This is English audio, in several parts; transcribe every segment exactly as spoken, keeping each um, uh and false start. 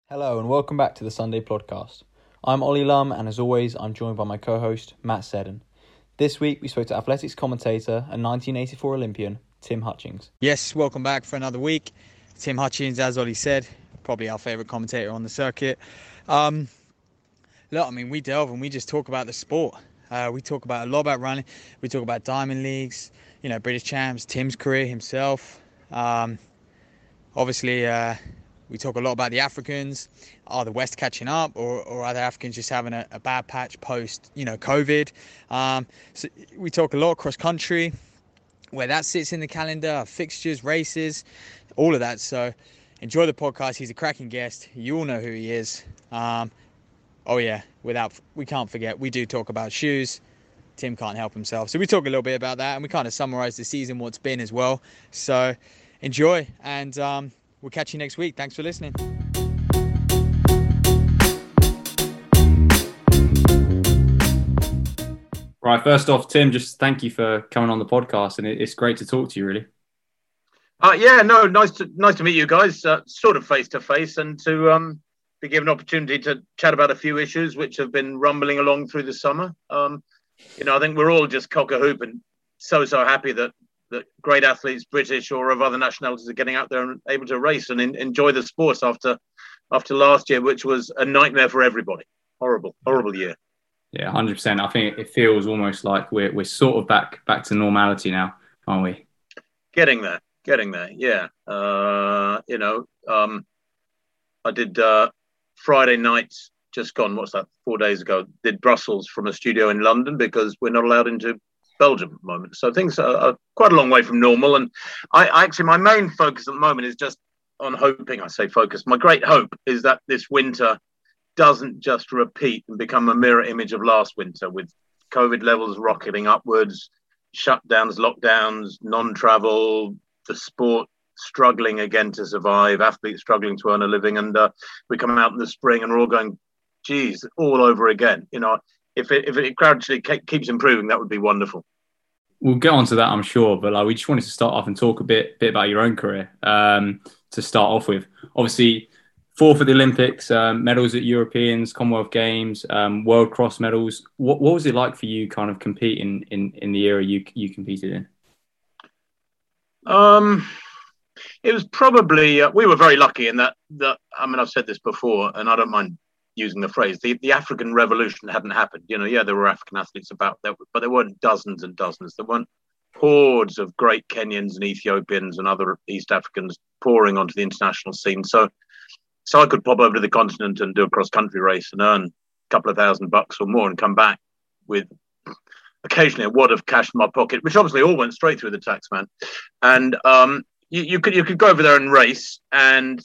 Hello and welcome back to the Sunday Podcast. I'm Ollie Lum and as always I'm joined by my co-host Matt Seddon. This week we spoke to athletics commentator and nineteen eighty-four Olympian Tim Hutchings. Yes, welcome back for another week. Tim Hutchings, as Ollie said, probably our favourite commentator on the circuit. Um, look, I mean, we delve and we just talk about the sport. Uh, we talk about a lot about running. We talk about Diamond Leagues, you know, British champs, Tim's career himself. Um, obviously, uh, we talk a lot about the Africans. Are the West catching up, or, or are the Africans just having a, a bad patch post, you know, COVID? Um, so we talk a lot cross country, where that sits in the calendar, fixtures, races, all of that. So enjoy the podcast. He's a cracking guest. You all know who he is. Um, oh yeah, without we can't forget, we do talk about shoes. Tim can't help himself. So we talk a little bit about that, and we kind of summarize the season, what's been as well. So enjoy, and um, we'll catch you next week. Thanks for listening. Right, first off, Tim, just thank you for coming on the podcast, and it's great to talk to you, really. Uh, yeah, no, nice to nice to meet you guys, uh, sort of face to face, and to um, be given an opportunity to chat about a few issues which have been rumbling along through the summer. Um, you know, I think we're all just cock a hoop and so so happy that that great athletes, British or of other nationalities, are getting out there and able to race and in, enjoy the sport after after last year, which was a nightmare for everybody. Horrible, horrible year. Yeah, one hundred percent. I think it feels almost like we're we're sort of back back to normality now, aren't we? Getting there, getting there. Yeah. Uh, you know, um, I did uh, Friday night, just gone, what's that, four days ago, did Brussels from a studio in London because we're not allowed into Belgium at the moment. So things are, are quite a long way from normal. And I, I actually, my main focus at the moment is just on hoping, I say focus, my great hope is that this winter doesn't just repeat and become a mirror image of last winter with COVID levels rocketing upwards, shutdowns, lockdowns, non-travel, the sport struggling again to survive, athletes struggling to earn a living. And uh, we come out in the spring and we're all going, geez, all over again. You know, if it, if it gradually keeps improving, that would be wonderful. We'll get on to that, I'm sure. But like, we just wanted to start off and talk a bit, bit about your own career um, to start off with. Obviously, fourth at the Olympics, um, medals at Europeans, Commonwealth Games, um, World Cross medals. What what was it like for you kind of competing in, in the era you you competed in? Um, it was probably, uh, we were very lucky in that, that, I mean, I've said this before, and I don't mind using the phrase, the, the African Revolution hadn't happened. You know, yeah, there were African athletes about there, but there weren't dozens and dozens. There weren't hordes of great Kenyans and Ethiopians and other East Africans pouring onto the international scene. So, So I could pop over to the continent and do a cross-country race and earn a couple of thousand bucks or more and come back with occasionally a wad of cash in my pocket, which obviously all went straight through the tax man. And um, you, you could you could go over there and race and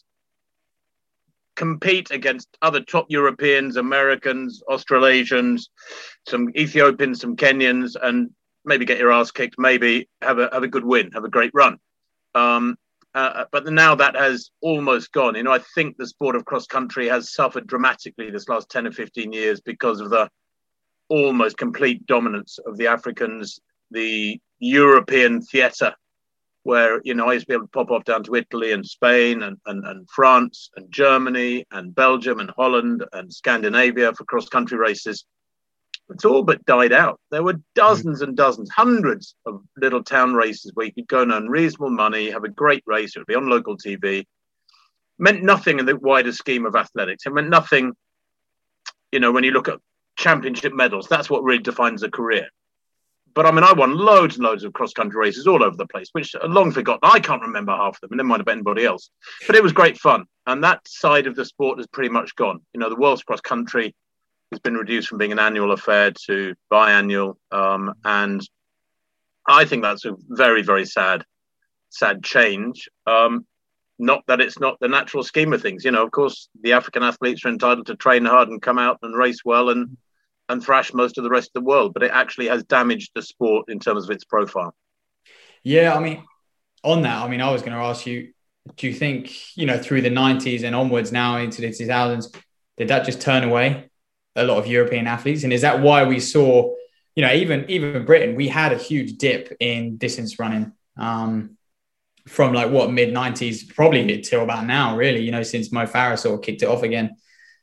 compete against other top Europeans, Americans, Australasians, some Ethiopians, some Kenyans, and maybe get your ass kicked, maybe have a have a good win, have a great run. Um, Uh, but now that has almost gone. You know, I think the sport of cross country has suffered dramatically this last ten or fifteen years because of the almost complete dominance of the Africans, the European theatre, where, you know, I used to be able to pop off down to Italy and Spain and, and, and France and Germany and Belgium and Holland and Scandinavia for cross country races. It's all but died out. There were dozens and dozens, hundreds of little town races where you could go and earn reasonable money, have a great race. It would be on local T V. Meant nothing in the wider scheme of athletics. It meant nothing, you know, when you look at championship medals, that's what really defines a career. But I mean, I won loads and loads of cross-country races all over the place, which are long forgotten. I can't remember half of them, and never mind about anybody else. But it was great fun. And that side of the sport has pretty much gone. You know, the world's cross-country has been reduced from being an annual affair to biannual. Um, and I think that's a very, very sad, sad change. Um, not that it's not the natural scheme of things. You know, of course, the African athletes are entitled to train hard and come out and race well and, and thrash most of the rest of the world. But it actually has damaged the sport in terms of its profile. Yeah, I mean, on that, I mean, I was going to ask you, do you think, you know, through the nineties and onwards now into the two thousands, did that just turn away a lot of European athletes? And is that why we saw, you know, even even in Britain, we had a huge dip in distance running. Um, from like what mid nineties, probably till about now, really. You know, since Mo Farah sort of kicked it off again.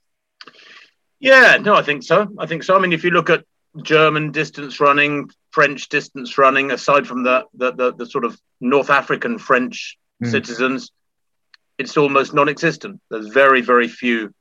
Yeah, no, I think so. I think so. I mean, if you look at German distance running, French distance running, aside from the the the, the sort of North African French mm. citizens, it's almost non-existent. There's very, very few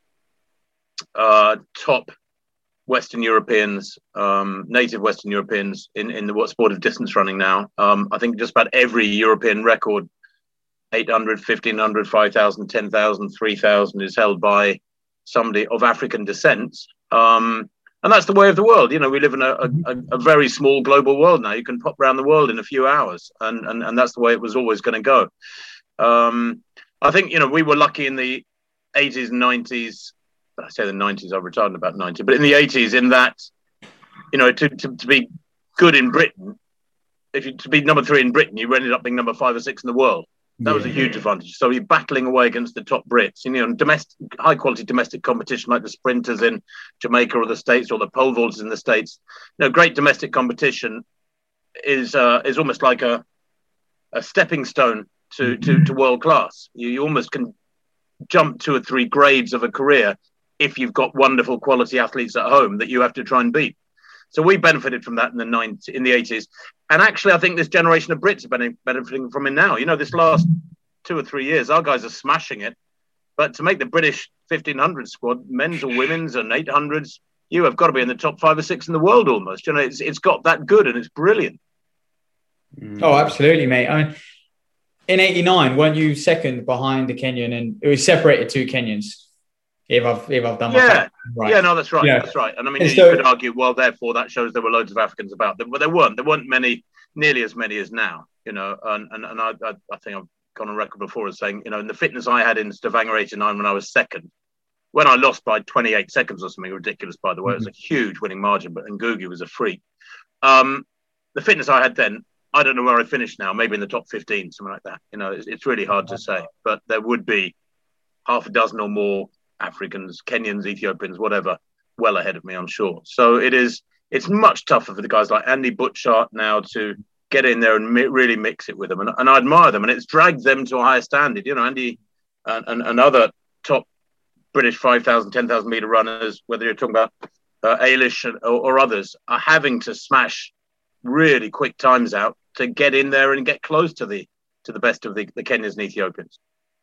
uh, top Western Europeans, um, native Western Europeans in, in the sport of distance running now. Um, I think just about every European record, eight hundred, fifteen hundred, five thousand, ten thousand, three thousand is held by somebody of African descent. Um, and that's the way of the world. You know, we live in a, a, a very small global world now. You can pop around the world in a few hours. And, and, and that's the way it was always going to go. Um, I think, you know, we were lucky in the eighties and nineties. I say the nineties, I retired in about ninety, but in the eighties, in that, you know, to, to, to be good in Britain, if you to be number three in Britain, you ended up being number five or six in the world. That yeah. was a huge advantage. So you're battling away against the top Brits. You know, domestic, high quality domestic competition like the sprinters in Jamaica or the States or the pole vaulters in the States. You know, great domestic competition is uh, is almost like a a stepping stone to to, to world class. You, you almost can jump two or three grades of a career if you've got wonderful quality athletes at home that you have to try and beat. So we benefited from that in the nineties, in the eighties. And actually, I think this generation of Brits are benefiting from it now. You know, this last two or three years, our guys are smashing it. But to make the British fifteen hundred squad, men's or women's and eight hundreds, you have got to be in the top five or six in the world almost. You know, it's it's got that good and it's brilliant. Oh, absolutely, mate. I mean, in eighty-nine, weren't you second behind the Kenyan? And it was separated two Kenyans. If I've, if I've done my yeah, right. yeah, no, that's right, yeah. that's right. And I mean, and you so, could argue, well, therefore, that shows there were loads of Africans about them, but there weren't. There weren't many, nearly as many as now. You know, and and, and I, I I think I've gone on record before as saying, you know, in the fitness I had in Stavanger eighty-nine when I was second, when I lost by twenty-eight seconds or something ridiculous, by the way, mm-hmm. it was a huge winning margin, but Ngugi was a freak. Um, the fitness I had then, I don't know where I finished now, maybe in the top fifteen, something like that. You know, it's, it's really hard to say, but there would be half a dozen or more Africans, Kenyans, Ethiopians, whatever, well ahead of me, I'm sure. So it is, it's much tougher for the guys like Andy Butchart now to get in there and mi- really mix it with them. And, and I admire them, and it's dragged them to a higher standard. You know, Andy and, and, and other top British five thousand, ten thousand meter runners, whether you're talking about uh, Ailish or, or others, are having to smash really quick times out to get in there and get close to the to the best of the, the Kenyans and Ethiopians.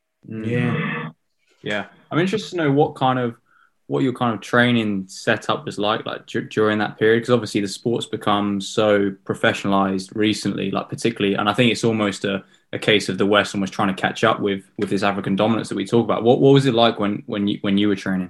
Yeah. Yeah, I'm interested to know what kind of what your kind of training setup was like, like d- during that period, because obviously the sport's become so professionalized recently, like particularly, and I think it's almost a, a case of the West almost trying to catch up with with this African dominance that we talk about. What what was it like when when you when you were training?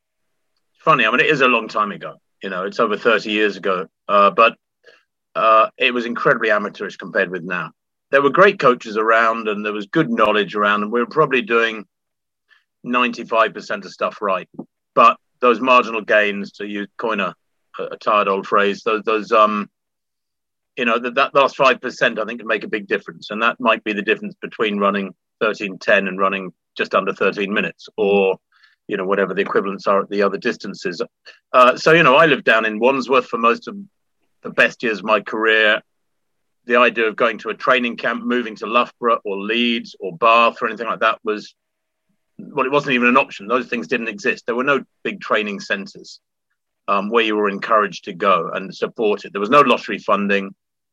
Funny, I mean, it is a long time ago. You know, it's over thirty years ago, uh, but uh, it was incredibly amateurish compared with now. There were great coaches around, and there was good knowledge around, and we were probably doing ninety-five percent of stuff right, but those marginal gains, to use coin a, a tired old phrase, those those um you know that, that last five percent I think can make a big difference, and that might be the difference between running thirteen ten and running just under thirteen minutes, or you know whatever the equivalents are at the other distances. Uh, so you know I lived down in Wandsworth for most of the best years of my career. The idea of going to a training camp, moving to Loughborough or Leeds or Bath or anything like that was, well, it wasn't even an option. Those things didn't exist. There were no big training centres um, where you were encouraged to go and supported. There was no lottery funding.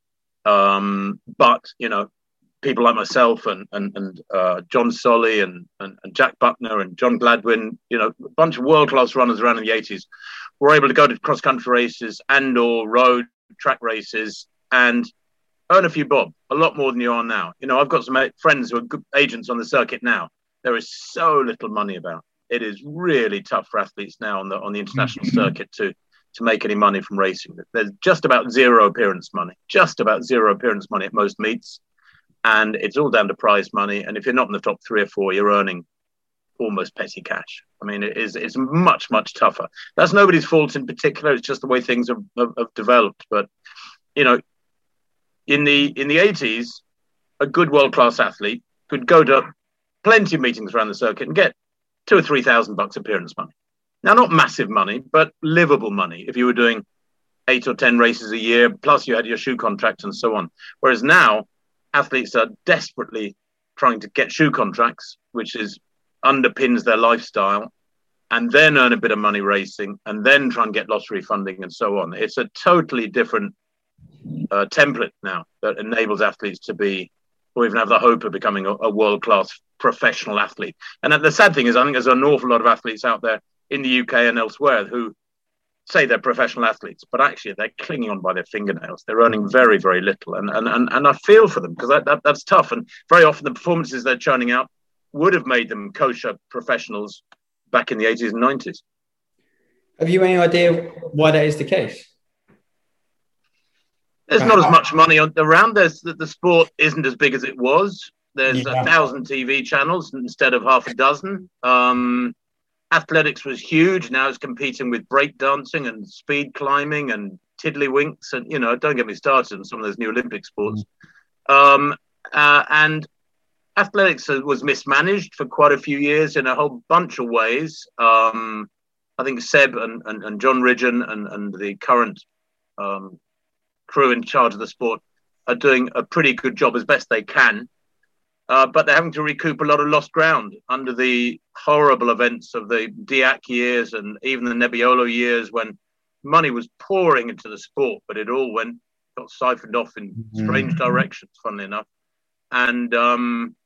Um, but, you know, people like myself and and, and uh, John Solly and, and, and Jack Buckner and John Gladwin, you know, a bunch of world-class runners around in the eighties were able to go to cross-country races and or road track races and earn a few bob, a lot more than you are now. You know, I've got some friends who are good agents on the circuit now. There is so little money about. It is really tough for athletes now on the on the international circuit to to make any money from racing. There's just about zero appearance money, just about zero appearance money at most meets, and it's all down to prize money. And if you're not in the top three or four, you're earning almost petty cash. I mean, it is it's much much tougher. That's nobody's fault in particular. It's just the way things have, have, have developed. But you know, in the in the eighties, a good world class athlete could go to plenty of meetings around the circuit and get two or three thousand bucks appearance money. Now, not massive money, but livable money if you were doing eight or ten races a year, plus you had your shoe contract and so on. Whereas now, athletes are desperately trying to get shoe contracts, which is underpins their lifestyle, and then earn a bit of money racing, and then try and get lottery funding and so on. It's a totally different uh, template now that enables athletes to be, or even have the hope of becoming a, a world-class professional athlete. And the sad thing is, I think there's an awful lot of athletes out there in the U K and elsewhere who say they're professional athletes, but actually they're clinging on by their fingernails. They're earning very, very little. And and and, and I feel for them, because that, that, that's tough. And very often the performances they're churning out would have made them kosher professionals back in the eighties and nineties. Have you any idea why that is the case? There's not as much money on, around. There's the, the sport isn't as big as it was. There's yeah. a thousand T V channels instead of half a dozen. Um, athletics was huge. Now it's competing with breakdancing and speed climbing and tiddlywinks. And, you know, don't get me started on some of those new Olympic sports. Um, uh, and athletics was mismanaged for quite a few years in a whole bunch of ways. Um, I think Seb and, and, and John Ridgeon and, and the current um, crew in charge of the sport are doing a pretty good job as best they can. Uh, but they're having to recoup a lot of lost ground under the horrible events of the Diak years and even the Nebbiolo years, when money was pouring into the sport, but it all went, got siphoned off in strange mm. directions, funnily enough. And um,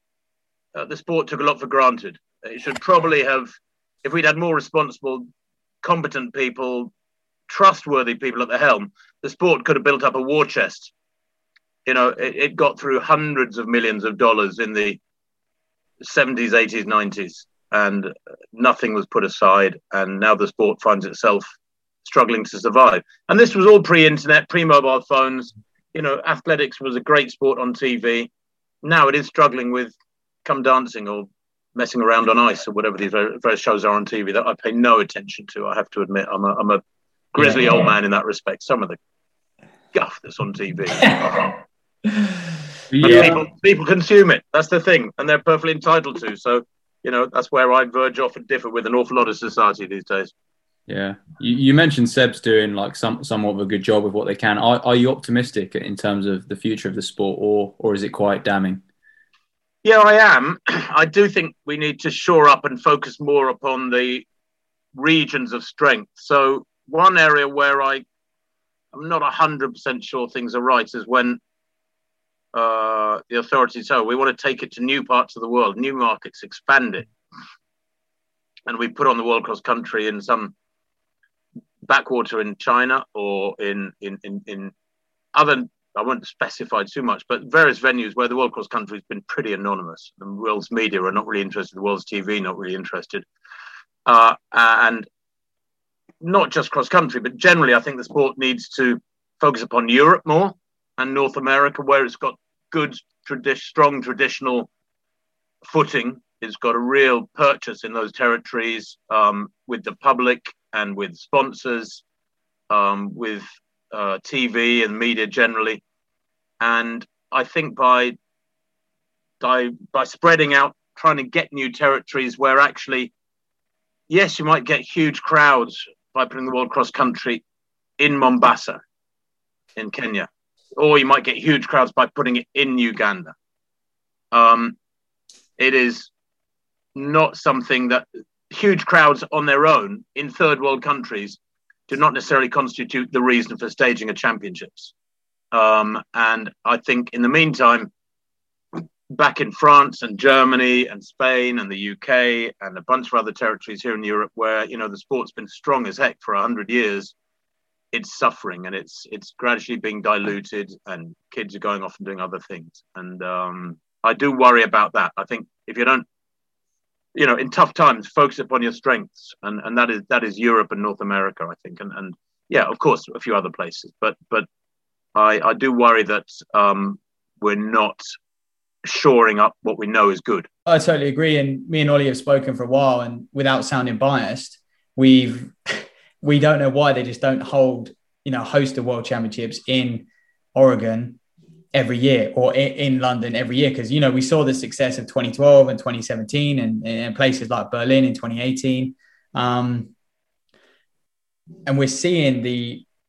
uh, the sport took a lot for granted. It should probably have, if we'd had more responsible, competent people, trustworthy people at the helm, the sport could have built up a war chest. You know, it, it got through hundreds of millions of dollars in the seventies, eighties, nineties, and nothing was put aside. And now the sport finds itself struggling to survive. And this was all pre-internet, pre-mobile phones. You know, athletics was a great sport on T V. Now it is struggling with come dancing or messing around on ice or whatever these various shows are on T V that I pay no attention to. I have to admit, I'm a, I'm a grizzly yeah. old man in that respect. Some of the guff that's on T V. yeah. people, people consume it. That's the thing. And they're perfectly entitled to. So, you know, that's where I verge off and differ with an awful lot of society these days. Yeah. You, you mentioned Seb's doing like some somewhat of a good job with what they can. Are, are you optimistic in terms of the future of the sport, or or is it quite damning? Yeah, I am. I do think we need to shore up and focus more upon the regions of strength. So one area where I, I'm not one hundred percent sure things are right is when uh, the authorities say, oh, we want to take it to new parts of the world, new markets, expand it. And we put on the World Cross Country in some backwater in China or in, in, in, in other, I won't specify too much, but various venues where the World Cross Country has been pretty anonymous. The world's media are not really interested. The world's T V not really interested. Uh, and not just cross country, but generally, I think the sport needs to focus upon Europe more and North America, where it's got good, tradi- strong traditional footing. It's got a real purchase in those territories um, with the public and with sponsors, um, with uh, T V and media generally. And I think by, by by spreading out, trying to get new territories where actually, yes, you might get huge crowds by putting the World Cross Country in Mombasa, in Kenya, or you might get huge crowds by putting it in Uganda. Um, it is not something that huge crowds on their own in third world countries do not necessarily constitute the reason for staging a championships. Um, and I think in the meantime, back in France and Germany and Spain and the U K and a bunch of other territories here in Europe where, you know, the sport's been strong as heck for a hundred years, it's suffering and it's it's gradually being diluted and kids are going off and doing other things. And um, I do worry about that. I think if you don't, you know, in tough times, focus upon your strengths. And, and that is that is Europe and North America, I think. And, and yeah, of course, a few other places. But but I, I do worry that um, we're not shoring up what we know is good. I totally agree. And me and Ollie have spoken for a while, and without sounding biased, we've we don't know why they just don't hold, you know, host the World Championships in Oregon every year or in, in London every year. Because, you know, we saw the success of twenty twelve and twenty seventeen and, and places like Berlin in twenty eighteen. Um, and we're seeing the,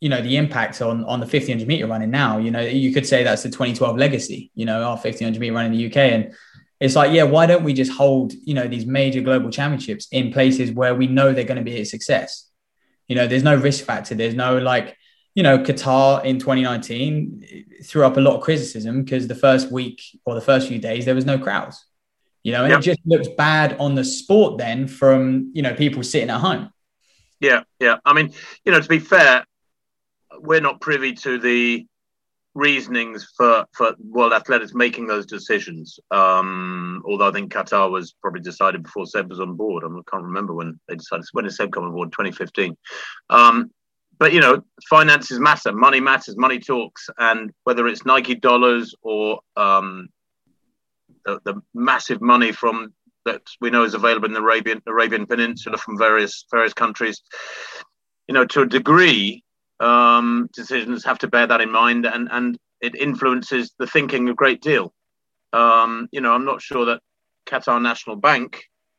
you know, the impact on, on the fifteen hundred meter running now. You know, you could say that's the twenty twelve legacy, you know, our fifteen hundred meter run in the U K. And it's like, yeah, why don't we just hold, you know, these major global championships in places where we know they're going to be a success? You know, there's no risk factor. There's no like, you know, Qatar in twenty nineteen threw up a lot of criticism because the first week or the first few days, there was no crowds, you know, and yep. It just looks bad on the sport then from, you know, people sitting at home. Yeah. Yeah. I mean, you know, to be fair, we're not privy to the reasonings for, for World Athletics making those decisions. Um, although I think Qatar was probably decided before Seb was on board. I can't remember when they decided. When did Seb come on board? twenty fifteen. Um, but, you know, finances matter. Money matters. Money talks. And whether it's Nike dollars or um, the, the massive money from that we know is available in the Arabian, Arabian Peninsula from various various countries, you know, to a degree, um, decisions have to bear that in mind, and, and it influences the thinking a great deal. Um, you know, I'm not sure that Qatar National Bank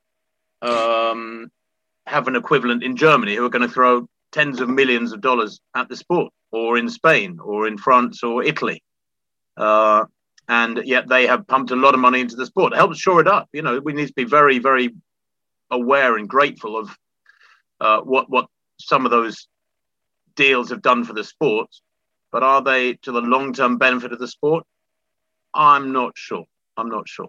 um, have an equivalent in Germany who are going to throw tens of millions of dollars at the sport, or in Spain, or in France, or Italy. Uh, and yet they have pumped a lot of money into the sport. It helps shore it up. You know, we need to be very, very aware and grateful of uh, what what some of those deals have done for the sport, but are they to the long-term benefit of the sport? I'm not sure. I'm not sure.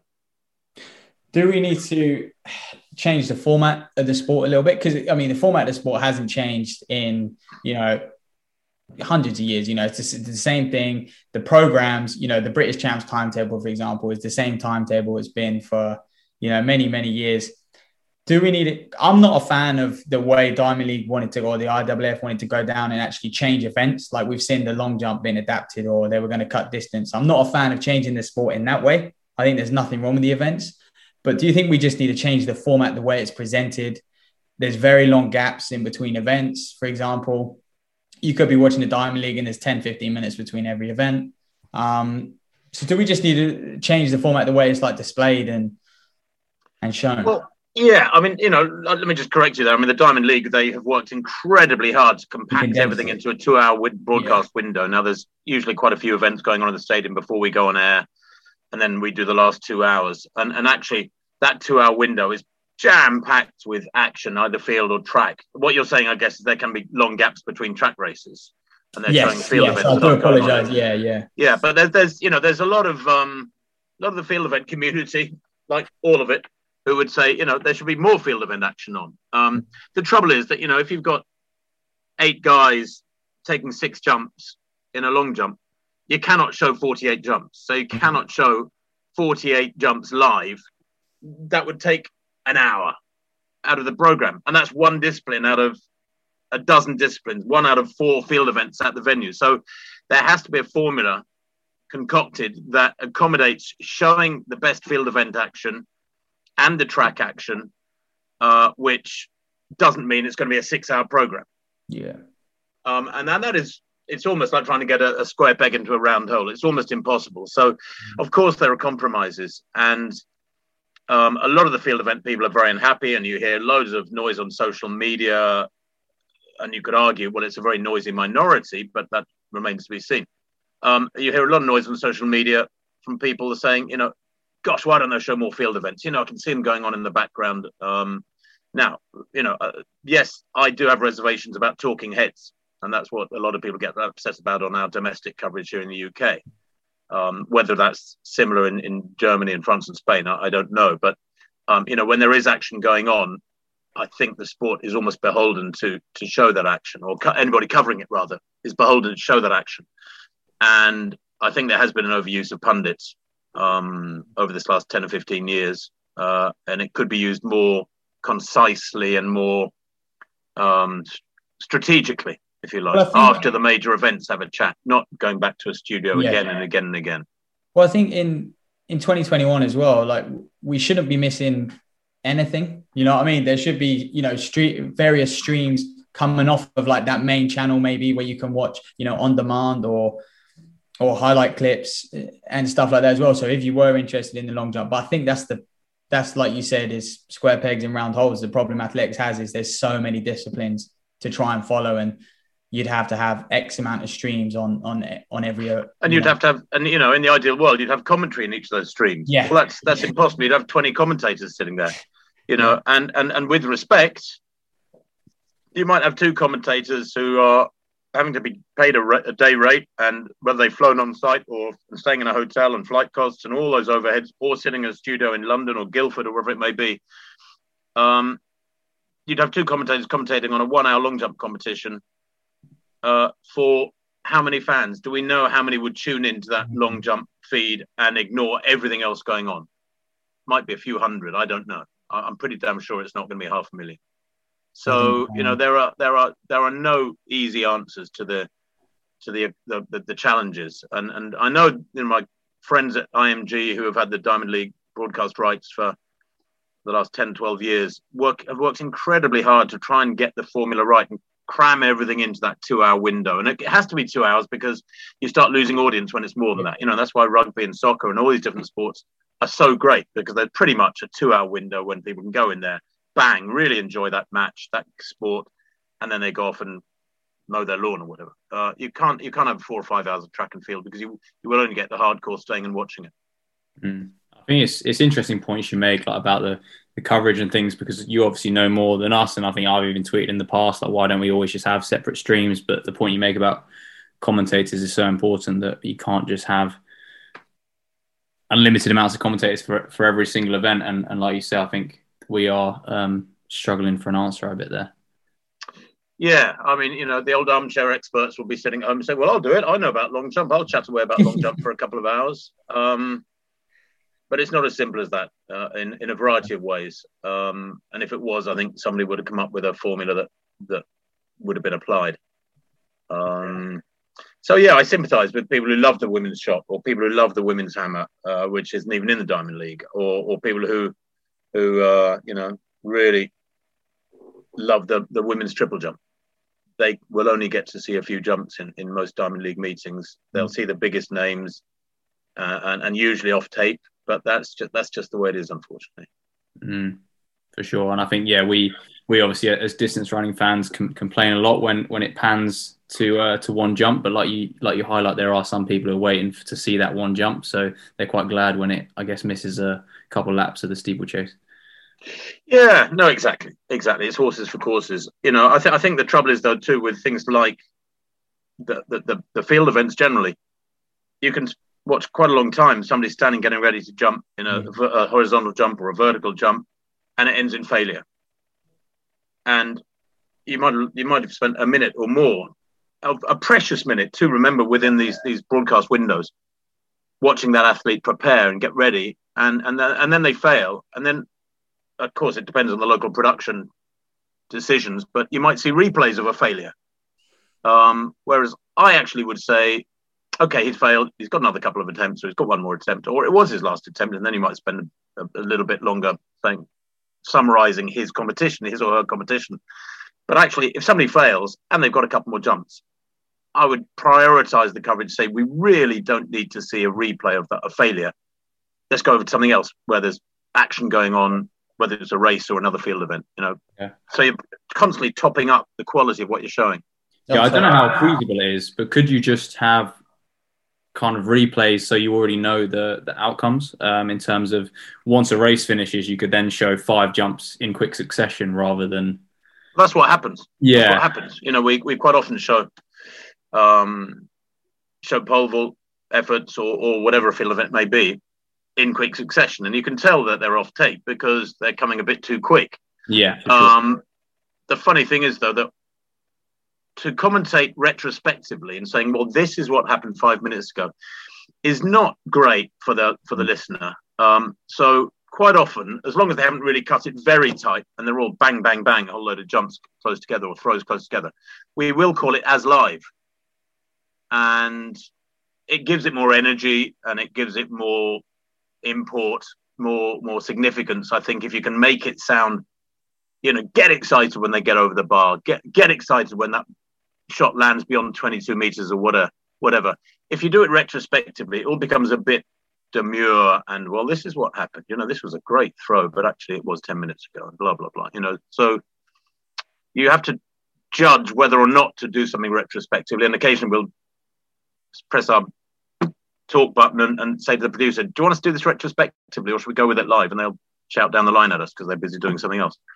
Do we need to change the format of the sport a little bit? Because, I mean, the format of the sport hasn't changed in, you know, hundreds of years. You know, it's the same thing. The programs, you know, the British Champs timetable, for example, is the same timetable it's been for, you know, many, many years. Do we need it? I'm not a fan of the way Diamond League wanted to go, or the I W F wanted to go down and actually change events. Like we've seen the long jump being adapted, or they were going to cut distance. I'm not a fan of changing the sport in that way. I think there's nothing wrong with the events. But do you think we just need to change the format, the way it's presented? There's very long gaps in between events. For example, you could be watching the Diamond League and there's ten, fifteen minutes between every event. Um, so do we just need to change the format, the way it's like displayed and, and shown? Well, yeah, I mean, you know, let me just correct you there. I mean, the Diamond League, they have worked incredibly hard to compact everything into a two-hour broadcast yeah. window. Now, there's usually quite a few events going on in the stadium before we go on air, and then we do the last two hours. And, and actually, that two-hour window is jam-packed with action, either field or track. What you're saying, I guess, is there can be long gaps between track races, and they're yes, showing field yes, events. I do apologise. Yeah, yeah, yeah. But there's, there's, you know, there's a lot of, um, a lot of the field event community, like all of it, who would say, you know, there should be more field event action on. Um, the trouble is that, you know, if you've got eight guys taking six jumps in a long jump, you cannot show forty-eight jumps. So you cannot show forty-eight jumps live. That would take an hour out of the program. And that's one discipline out of a dozen disciplines, one out of four field events at the venue. So there has to be a formula concocted that accommodates showing the best field event action and the track action, uh, which doesn't mean it's going to be a six-hour program. Yeah. Um, and that, that is, it's almost like trying to get a, a square peg into a round hole. It's almost impossible. So, of course, there are compromises. And um, a lot of the field event people are very unhappy, and you hear loads of noise on social media. And you could argue, well, it's a very noisy minority, but that remains to be seen. Um, you hear a lot of noise on social media from people saying, you know, gosh, why don't they show more field events? You know, I can see them going on in the background. Um, now, you know, uh, yes, I do have reservations about talking heads. And that's what a lot of people get upset about on our domestic coverage here in the U K. Um, whether that's similar in, in Germany and France and Spain, I, I don't know. But, um, you know, when there is action going on, I think the sport is almost beholden to to show that action, or co- anybody covering it, rather, is beholden to show that action. And I think there has been an overuse of pundits um, over this last ten or fifteen years. Uh, and it could be used more concisely and more um, strategically, if you like, well, after the major events have a chat, not going back to a studio yeah. again and again and again. Well, I think in, in twenty twenty-one as well, like we shouldn't be missing anything, you know what I mean? There should be, you know, street various streams coming off of like that main channel, maybe where you can watch, you know, on demand or or highlight clips and stuff like that as well. So if you were interested in the long jump, but I think that's the that's like you said, is square pegs and round holes. The problem athletics has is there's so many disciplines to try and follow, and you'd have to have X amount of streams on on on every. And you'd know. have to have, and you know, in the ideal world, you'd have commentary in each of those streams. Yeah. Well, that's that's impossible. You'd have twenty commentators sitting there, you know, yeah. and and and with respect, you might have two commentators who are having to be paid a, a day rate, and whether they've flown on site or staying in a hotel and flight costs and all those overheads, or sitting in a studio in London or Guildford or wherever it may be. Um, you'd have two commentators commentating on a one-hour long jump competition. Uh, for how many fans? Do we know how many would tune into that long jump feed and ignore everything else going on? Might be a few hundred. I don't know. I'm pretty damn sure it's not going to be half a million. So you know there are there are there are no easy answers to the to the the, the, the challenges. And and I know, you know my friends at I M G who have had the Diamond League broadcast rights for the last ten, twelve years work have worked incredibly hard to try and get the formula right and cram everything into that two-hour window. And it has to be two hours because you start losing audience when it's more than that. You know, that's why rugby and soccer and all these different sports are so great, because they're pretty much a two-hour window when people can go in there, bang, really enjoy that match, that sport, and then they go off and mow their lawn or whatever. Uh, you can't you can't have four or five hours of track and field because you you will only get the hardcore staying and watching it. Mm. I think it's it's interesting points you make, like about the the coverage and things, because you obviously know more than us, and I think I've even tweeted in the past, like, why don't we always just have separate streams? But the point you make about commentators is so important that you can't just have unlimited amounts of commentators for for every single event. And, and like you say, I think we are um, struggling for an answer a bit there. Yeah, I mean, you know, the old armchair experts will be sitting at home and say, well, I'll do it. I know about long jump. I'll chat away about long jump for a couple of hours. Um, But it's not as simple as that uh, in, in a variety of ways. Um, and if it was, I think somebody would have come up with a formula that, that would have been applied. Um, so, yeah, I sympathise with people who love the women's shot, or people who love the women's hammer, uh, which isn't even in the Diamond League, or, or people who, who uh, you know, really love the, the women's triple jump. They will only get to see a few jumps in, in most Diamond League meetings. They'll see the biggest names uh, and, and usually off tape. But that's just that's just the way it is, unfortunately. Mm, for sure. And I think, yeah, we we obviously as distance running fans com- complain a lot when, when it pans to uh, to one jump. But like you like you highlight, there are some people who are waiting to see that one jump, so they're quite glad when it, I guess, misses a couple laps of the steeplechase. Yeah, no, exactly, exactly. It's horses for courses. You know, I think I think the trouble is though too with things like the the the, the field events generally. You can watch quite a long time somebody standing getting ready to jump in a, mm. a horizontal jump or a vertical jump, and it ends in failure. And you might you might have spent a minute or more, a, a precious minute to remember within these these broadcast windows, watching that athlete prepare and get ready, and and then, and then they fail, and then of course it depends on the local production decisions, but you might see replays of a failure. Um, whereas I actually would say, okay, he's failed. He's got another couple of attempts, or he's got one more attempt, or it was his last attempt, and then he might spend a, a little bit longer saying, summarising his competition, his or her competition. But actually, if somebody fails and they've got a couple more jumps, I would prioritise the coverage. Say we really don't need to see a replay of that a failure. Let's go over to something else where there's action going on, whether it's a race or another field event. You know, yeah. So you're constantly topping up the quality of what you're showing. Yeah, I don't know how feasible it is, but could you just have kind of replays so you already know the the outcomes um, in terms of once a race finishes, you could then show five jumps in quick succession rather than. That's what happens. Yeah, That's what happens. You know, we we quite often show um, show pole vault efforts or or whatever a field event may be in quick succession, and you can tell that they're off tape because they're coming a bit too quick. Yeah. For sure. Um, the funny thing is though that to commentate retrospectively and saying, well, this is what happened five minutes ago, is not great for the for the listener. Um, so quite often, as long as they haven't really cut it very tight and they're all bang, bang, bang, a whole load of jumps close together or throws close together, we will call it as live. And it gives it more energy and it gives it more import, more more significance. I think if you can make it sound, you know, get excited when they get over the bar, get get excited when that shot lands beyond twenty-two meters or whatever, whatever. If you do it retrospectively, it all becomes a bit demure and, well, this is what happened. You know, this was a great throw, but actually it was ten minutes ago and blah, blah, blah. You know, so you have to judge whether or not to do something retrospectively. And occasionally we'll press our talk button and, and say to the producer, do you want us to do this retrospectively or should we go with it live? And they'll shout down the line at us because they're busy doing something else.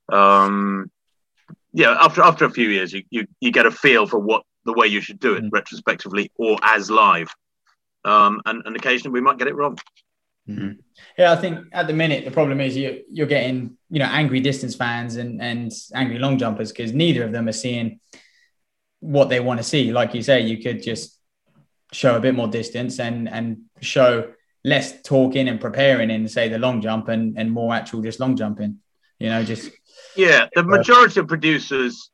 Um, yeah, after after a few years, you, you, you get a feel for what the way you should do it, mm. retrospectively or as live. Um, and, and occasionally we might get it wrong. Mm-hmm. Yeah, I think at the minute the problem is you you're getting you know angry distance fans and and angry long jumpers because neither of them are seeing what they want to see. Like you say, you could just show a bit more distance and and show less talking and preparing in say the long jump and and more actual just long jumping. You know, just yeah. The majority of producers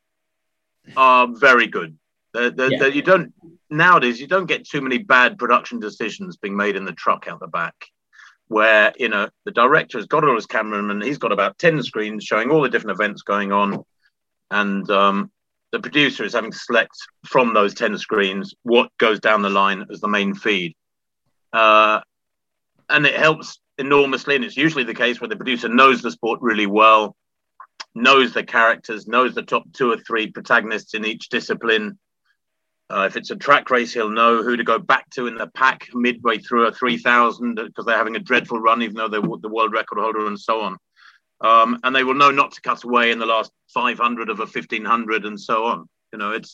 are very good. The, the, yeah. the, you don't nowadays you don't get too many bad production decisions being made in the truck out the back, where, you know, the director has got all his cameramen, he's got about ten screens showing all the different events going on. And um, the producer is having to select from those ten screens what goes down the line as the main feed. Uh, and it helps enormously. And it's usually the case where the producer knows the sport really well, knows the characters, knows the top two or three protagonists in each discipline. Uh, if it's a track race, he'll know who to go back to in the pack midway through a three thousand because they're having a dreadful run, even though they're the world record holder and so on. Um, and they will know not to cut away in the last five hundred of a fifteen hundred and so on. You know, it's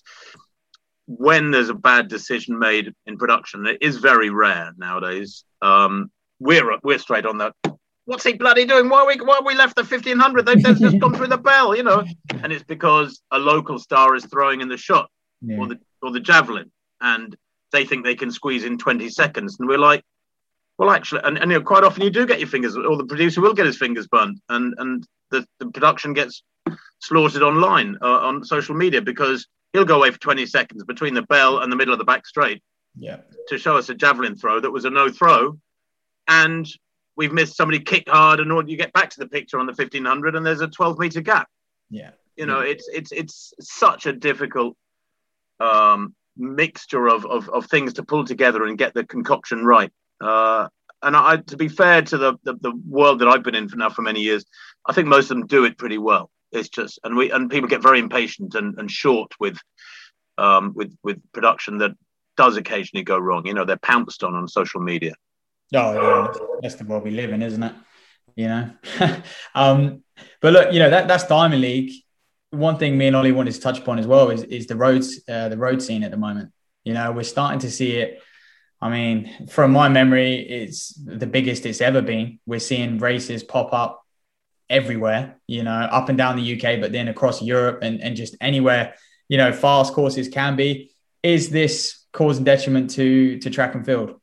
when there's a bad decision made in production, it is very rare nowadays. Um, we're we're straight on that. What's he bloody doing? Why we why we left the fifteen hundred? They've, they've just gone through the bell, you know. And it's because a local star is throwing in the shot. Yeah. or the or the javelin, and they think they can squeeze in twenty seconds, and we're like, well, actually, and, and you know, quite often you do get your fingers, or the producer will get his fingers burnt, and and the, the production gets slaughtered online uh, on social media because he'll go away for twenty seconds between the bell and the middle of the back straight, yeah, to show us a javelin throw that was a no throw, and we've missed somebody kick hard, and all, you get back to the picture on the fifteen hundred, and there's a twelve meter gap. Yeah, you know, yeah. it's it's it's such a difficult um mixture of, of of things to pull together and get the concoction right. Uh and I, to be fair to the, the the world that I've been in for now for many years, I think most of them do it pretty well. It's just and we and people get very impatient and, and short with um with with production that does occasionally go wrong. You know, they're pounced on on social media. Oh yeah, that's the world we live in, isn't it? You know. um but look, you know, that that's Diamond League. One thing me and Ollie wanted to touch upon as well is, is the roads, uh, the road scene at the moment. You know, we're starting to see it. I mean, from my memory, it's the biggest it's ever been. We're seeing races pop up everywhere, you know, up and down the U K, but then across Europe and, and just anywhere, you know, fast courses can be. Is this causing detriment to, to track and field?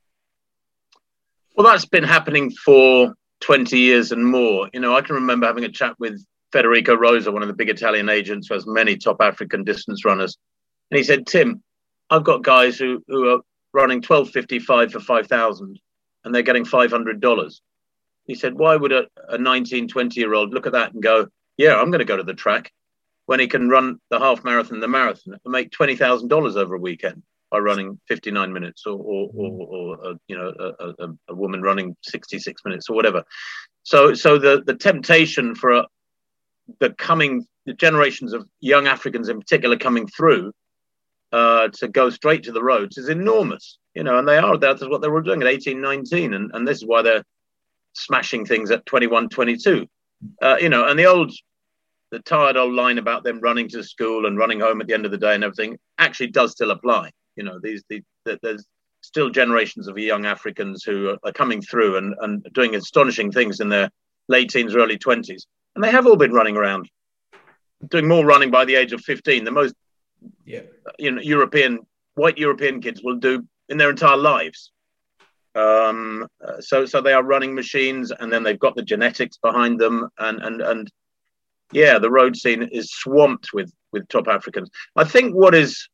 Well, that's been happening for twenty years and more. You know, I can remember having a chat with Federico Rosa, one of the big Italian agents who has many top African distance runners. And he said, Tim, I've got guys who, who are running twelve fifty-five for five thousand and they're getting five hundred dollars. He said, why would a, a nineteen, twenty-year-old look at that and go, yeah, I'm going to go to the track when he can run the half marathon, the marathon, and make twenty thousand dollars over a weekend by running fifty-nine minutes or, or, or, or uh, you know, a, a, a woman running sixty-six minutes or whatever. So, so the, the temptation for a, the coming the generations of young Africans in particular coming through uh, to go straight to the roads is enormous, you know, and they are, that's what they were doing at eighteen, nineteen. And, and this is why they're smashing things at twenty-one, twenty-two, uh, you know, and the old, the tired old line about them running to school and running home at the end of the day and everything actually does still apply. You know, these, the, the, there's still generations of young Africans who are, are coming through and, and doing astonishing things in their late teens, early twenties. And they have all been running around, doing more running by the age of fifteen than most yeah. you know, European, white European kids will do in their entire lives. Um, uh, so so they are running machines, and then they've got the genetics behind them. And, and, and yeah, the road scene is swamped with, with top Africans. I think what is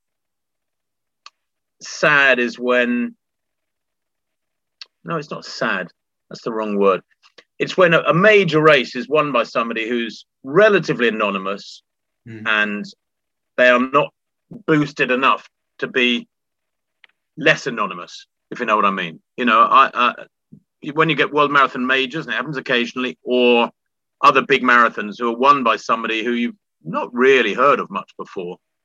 sad is when, no, it's not sad. That's the wrong word. It's when a, a major race is won by somebody who's relatively anonymous mm. and they are not boosted enough to be less anonymous, if you know what I mean. You know, I, I, when you get world marathon majors, and it happens occasionally, or other big marathons who are won by somebody who you've not really heard of much before,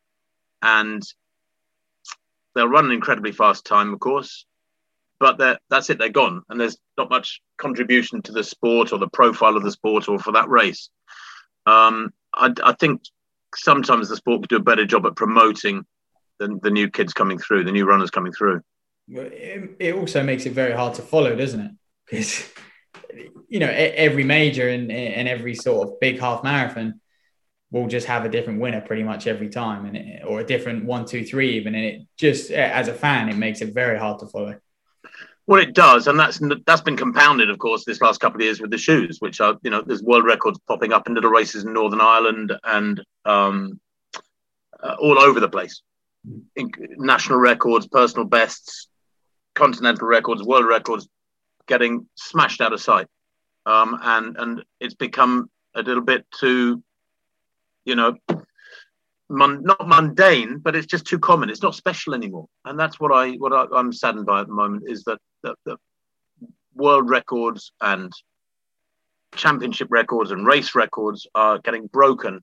and they'll run an incredibly fast time, of course, but that's it, they're gone. And there's not much contribution to the sport or the profile of the sport or for that race. Um, I, I think sometimes the sport could do a better job at promoting the, the new kids coming through, the new runners coming through. It, it also makes it very hard to follow, doesn't it? Because, you know, every major and, and every sort of big half marathon will just have a different winner pretty much every time, and it, or a different one, two, three even. And it just, as a fan, it makes it very hard to follow. Well, it does, and that's that's been compounded, of course, this last couple of years with the shoes, which are, you know, there's world records popping up in little races in Northern Ireland and um, uh, all over the place. In, national records, personal bests, continental records, world records, getting smashed out of sight, um, and and it's become a little bit too, you know, Mon- not mundane, but it's just too common. It's not special anymore, and that's what I what I, I'm saddened by at the moment, is that the, the world records and championship records and race records are getting broken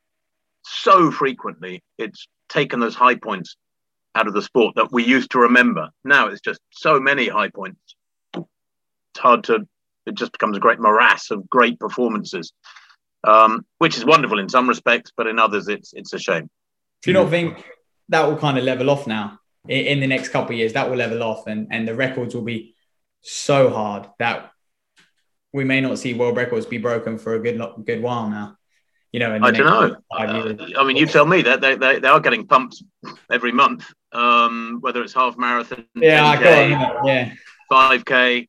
so frequently. It's taken those high points out of the sport that we used to remember. Now it's just so many high points. It's hard to. It just becomes a great morass of great performances. Um, which is wonderful in some respects, but in others, it's it's a shame. Do you not think that will kind of level off now in, in the next couple of years? That will level off, and, and the records will be so hard that we may not see world records be broken for a good good while now. You know, in the I next don't know. five years. Uh, I mean, you tell me that they, they they are getting pumped every month, um, whether it's half marathon, yeah, I ten K, got yeah, five K.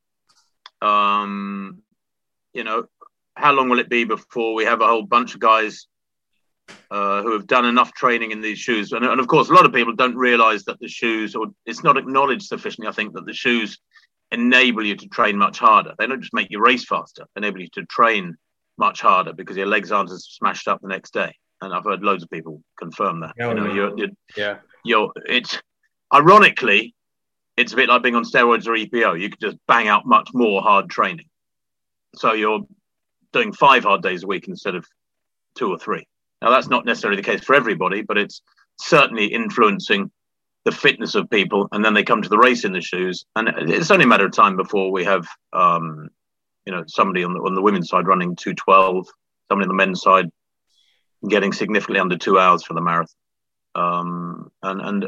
Um, you know. How long will it be before we have a whole bunch of guys uh, who have done enough training in these shoes? And, and of course, a lot of people don't realise that the shoes, or it's not acknowledged sufficiently, I think, that the shoes enable you to train much harder. They don't just make you race faster, they enable you to train much harder because your legs aren't as smashed up the next day. And I've heard loads of people confirm that. Oh, you know, yeah. you're, you're, Yeah. You're, it's ironically, it's a bit like being on steroids or E P O. You could just bang out much more hard training. So you're doing five hard days a week instead of two or three. Now, that's not necessarily the case for everybody, but it's certainly influencing the fitness of people. And then they come to the race in the shoes. And it's only a matter of time before we have, um, you know, somebody on the, on the women's side running two twelve, somebody on the men's side getting significantly under two hours for the marathon. Um, and, and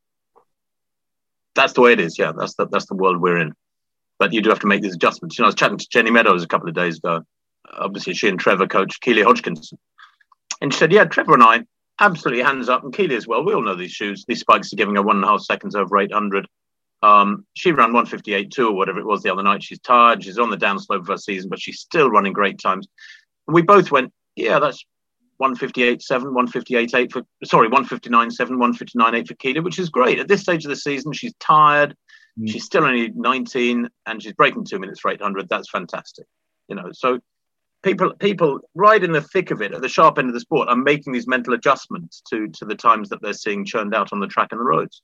that's the way it is. Yeah, that's the, that's the world we're in. But you do have to make these adjustments. You know, I was chatting to Jenny Meadows a couple of days ago. Obviously, she and Trevor coach Keely Hodgkinson. And she said, yeah, Trevor and I, absolutely hands up, and Keely as well. We all know these shoes. These spikes are giving her one and a half seconds over eight hundred. Um, she ran one fifty-eight two or whatever it was the other night. She's tired. She's on the downslope of her season, but she's still running great times. And we both went, yeah, that's one fifty-eight seven, one fifty-eight eight for, sorry, one fifty-nine seven, one fifty-nine eight for Keely, which is great. At this stage of the season, she's tired. Mm. She's still only nineteen and she's breaking two minutes for eight hundred. That's fantastic. You know, so people, people right in the thick of it, at the sharp end of the sport, are making these mental adjustments to, to the times that they're seeing churned out on the track and the roads.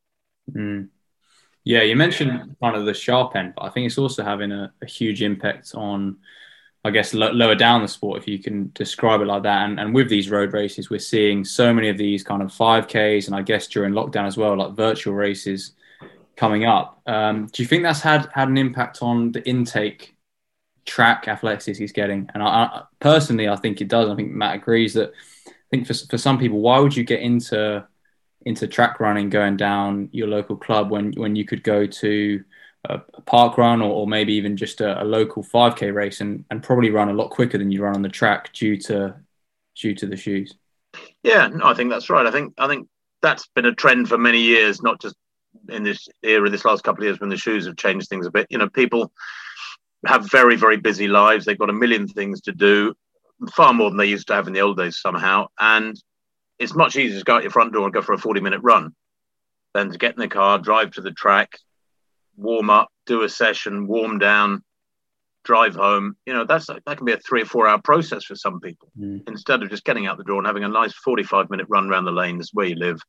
Mm. Yeah, you mentioned kind of the sharp end, but I think it's also having a, a huge impact on, I guess, lo- lower down the sport, if you can describe it like that. And, and with these road races, we're seeing so many of these kind of five Ks, and I guess during lockdown as well, like virtual races coming up. Um, do you think that's had, had an impact on the intake track athletics he's getting? And I, I personally, I think it does. I think Matt agrees that I think for for some people, why would you get into into track running going down your local club when when you could go to a, a park run or, or maybe even just a, a local five K race and, and probably run a lot quicker than you run on the track due to due to the shoes? Yeah, no, I think that's right. I think I think that's been a trend for many years, not just in this era, this last couple of years when the shoes have changed things a bit. You know, people have very, very busy lives. They've got a million things to do, far more than they used to have in the old days somehow. And it's much easier to go out your front door and go for a forty minute run than to get in the car, drive to the track, warm up, do a session, warm down, drive home. You know, that's that can be a three or four hour process for some people. Mm. Instead of just getting out the door and having a nice forty-five minute run around the lanes where you live,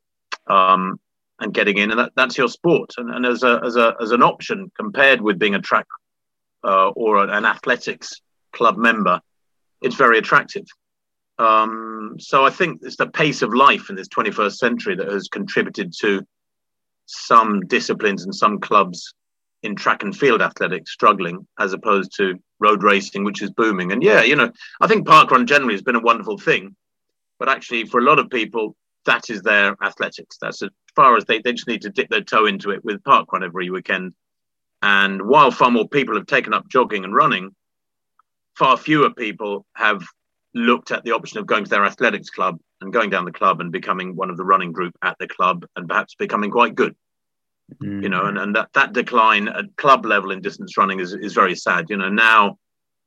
um, and getting in, and that, that's your sport. And, and as a as a as an option compared with being a track uh, or an athletics club member, it's very attractive. Um, so I think it's the pace of life in this twenty-first century that has contributed to some disciplines and some clubs in track and field athletics struggling, as opposed to road racing, which is booming. And yeah, you know, I think parkrun generally has been a wonderful thing, but actually for a lot of people, that is their athletics. That's as far as they, they just need to dip their toe into it with parkrun every weekend. And while far more people have taken up jogging and running, far fewer people have looked at the option of going to their athletics club and going down the club and becoming one of the running group at the club and perhaps becoming quite good. Mm. You know, and, and that, that decline at club level in distance running is, is very sad. You know, now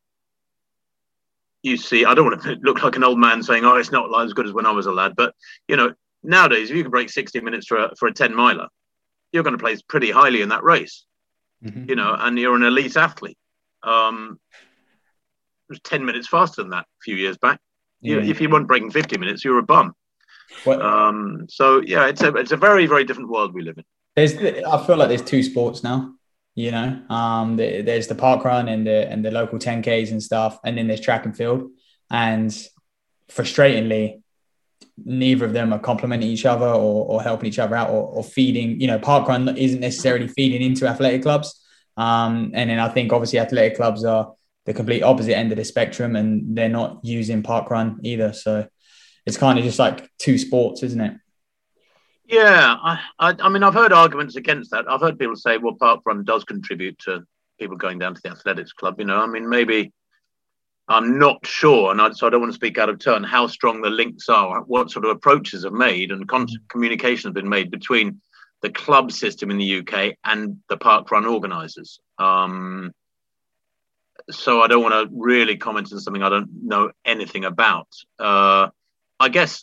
you see, I don't want to look like an old man saying, oh, it's not as good as when I was a lad. But, you know, nowadays, if you can break sixty minutes for a, for a ten miler, you're going to place pretty highly in that race, mm-hmm. you know, and you're an elite athlete. Um, it was ten minutes faster than that a few years back. You, yeah. If you weren't breaking fifty minutes, you were a bum. Um, so, yeah, it's a, it's a very, very different world we live in. There's, I feel like there's two sports now, you know, um, the, there's the park run and the, and the local ten Ks and stuff. And then there's track and field. And frustratingly, neither of them are complementing each other or, or helping each other out or, or feeding, you know, park run isn't necessarily feeding into athletic clubs. Um, and then I think obviously athletic clubs are the complete opposite end of the spectrum and they're not using park run either. So it's kind of just like two sports, isn't it? Yeah, I, I, I mean, I've heard arguments against that. I've heard people say, well, parkrun does contribute to people going down to the athletics club. You know, I mean, maybe I'm not sure, and I, so I don't want to speak out of turn, how strong the links are, what sort of approaches are made and con- communication has been made between the club system in the U K and the parkrun organisers. Um, so I don't want to really comment on something I don't know anything about. Uh, I guess,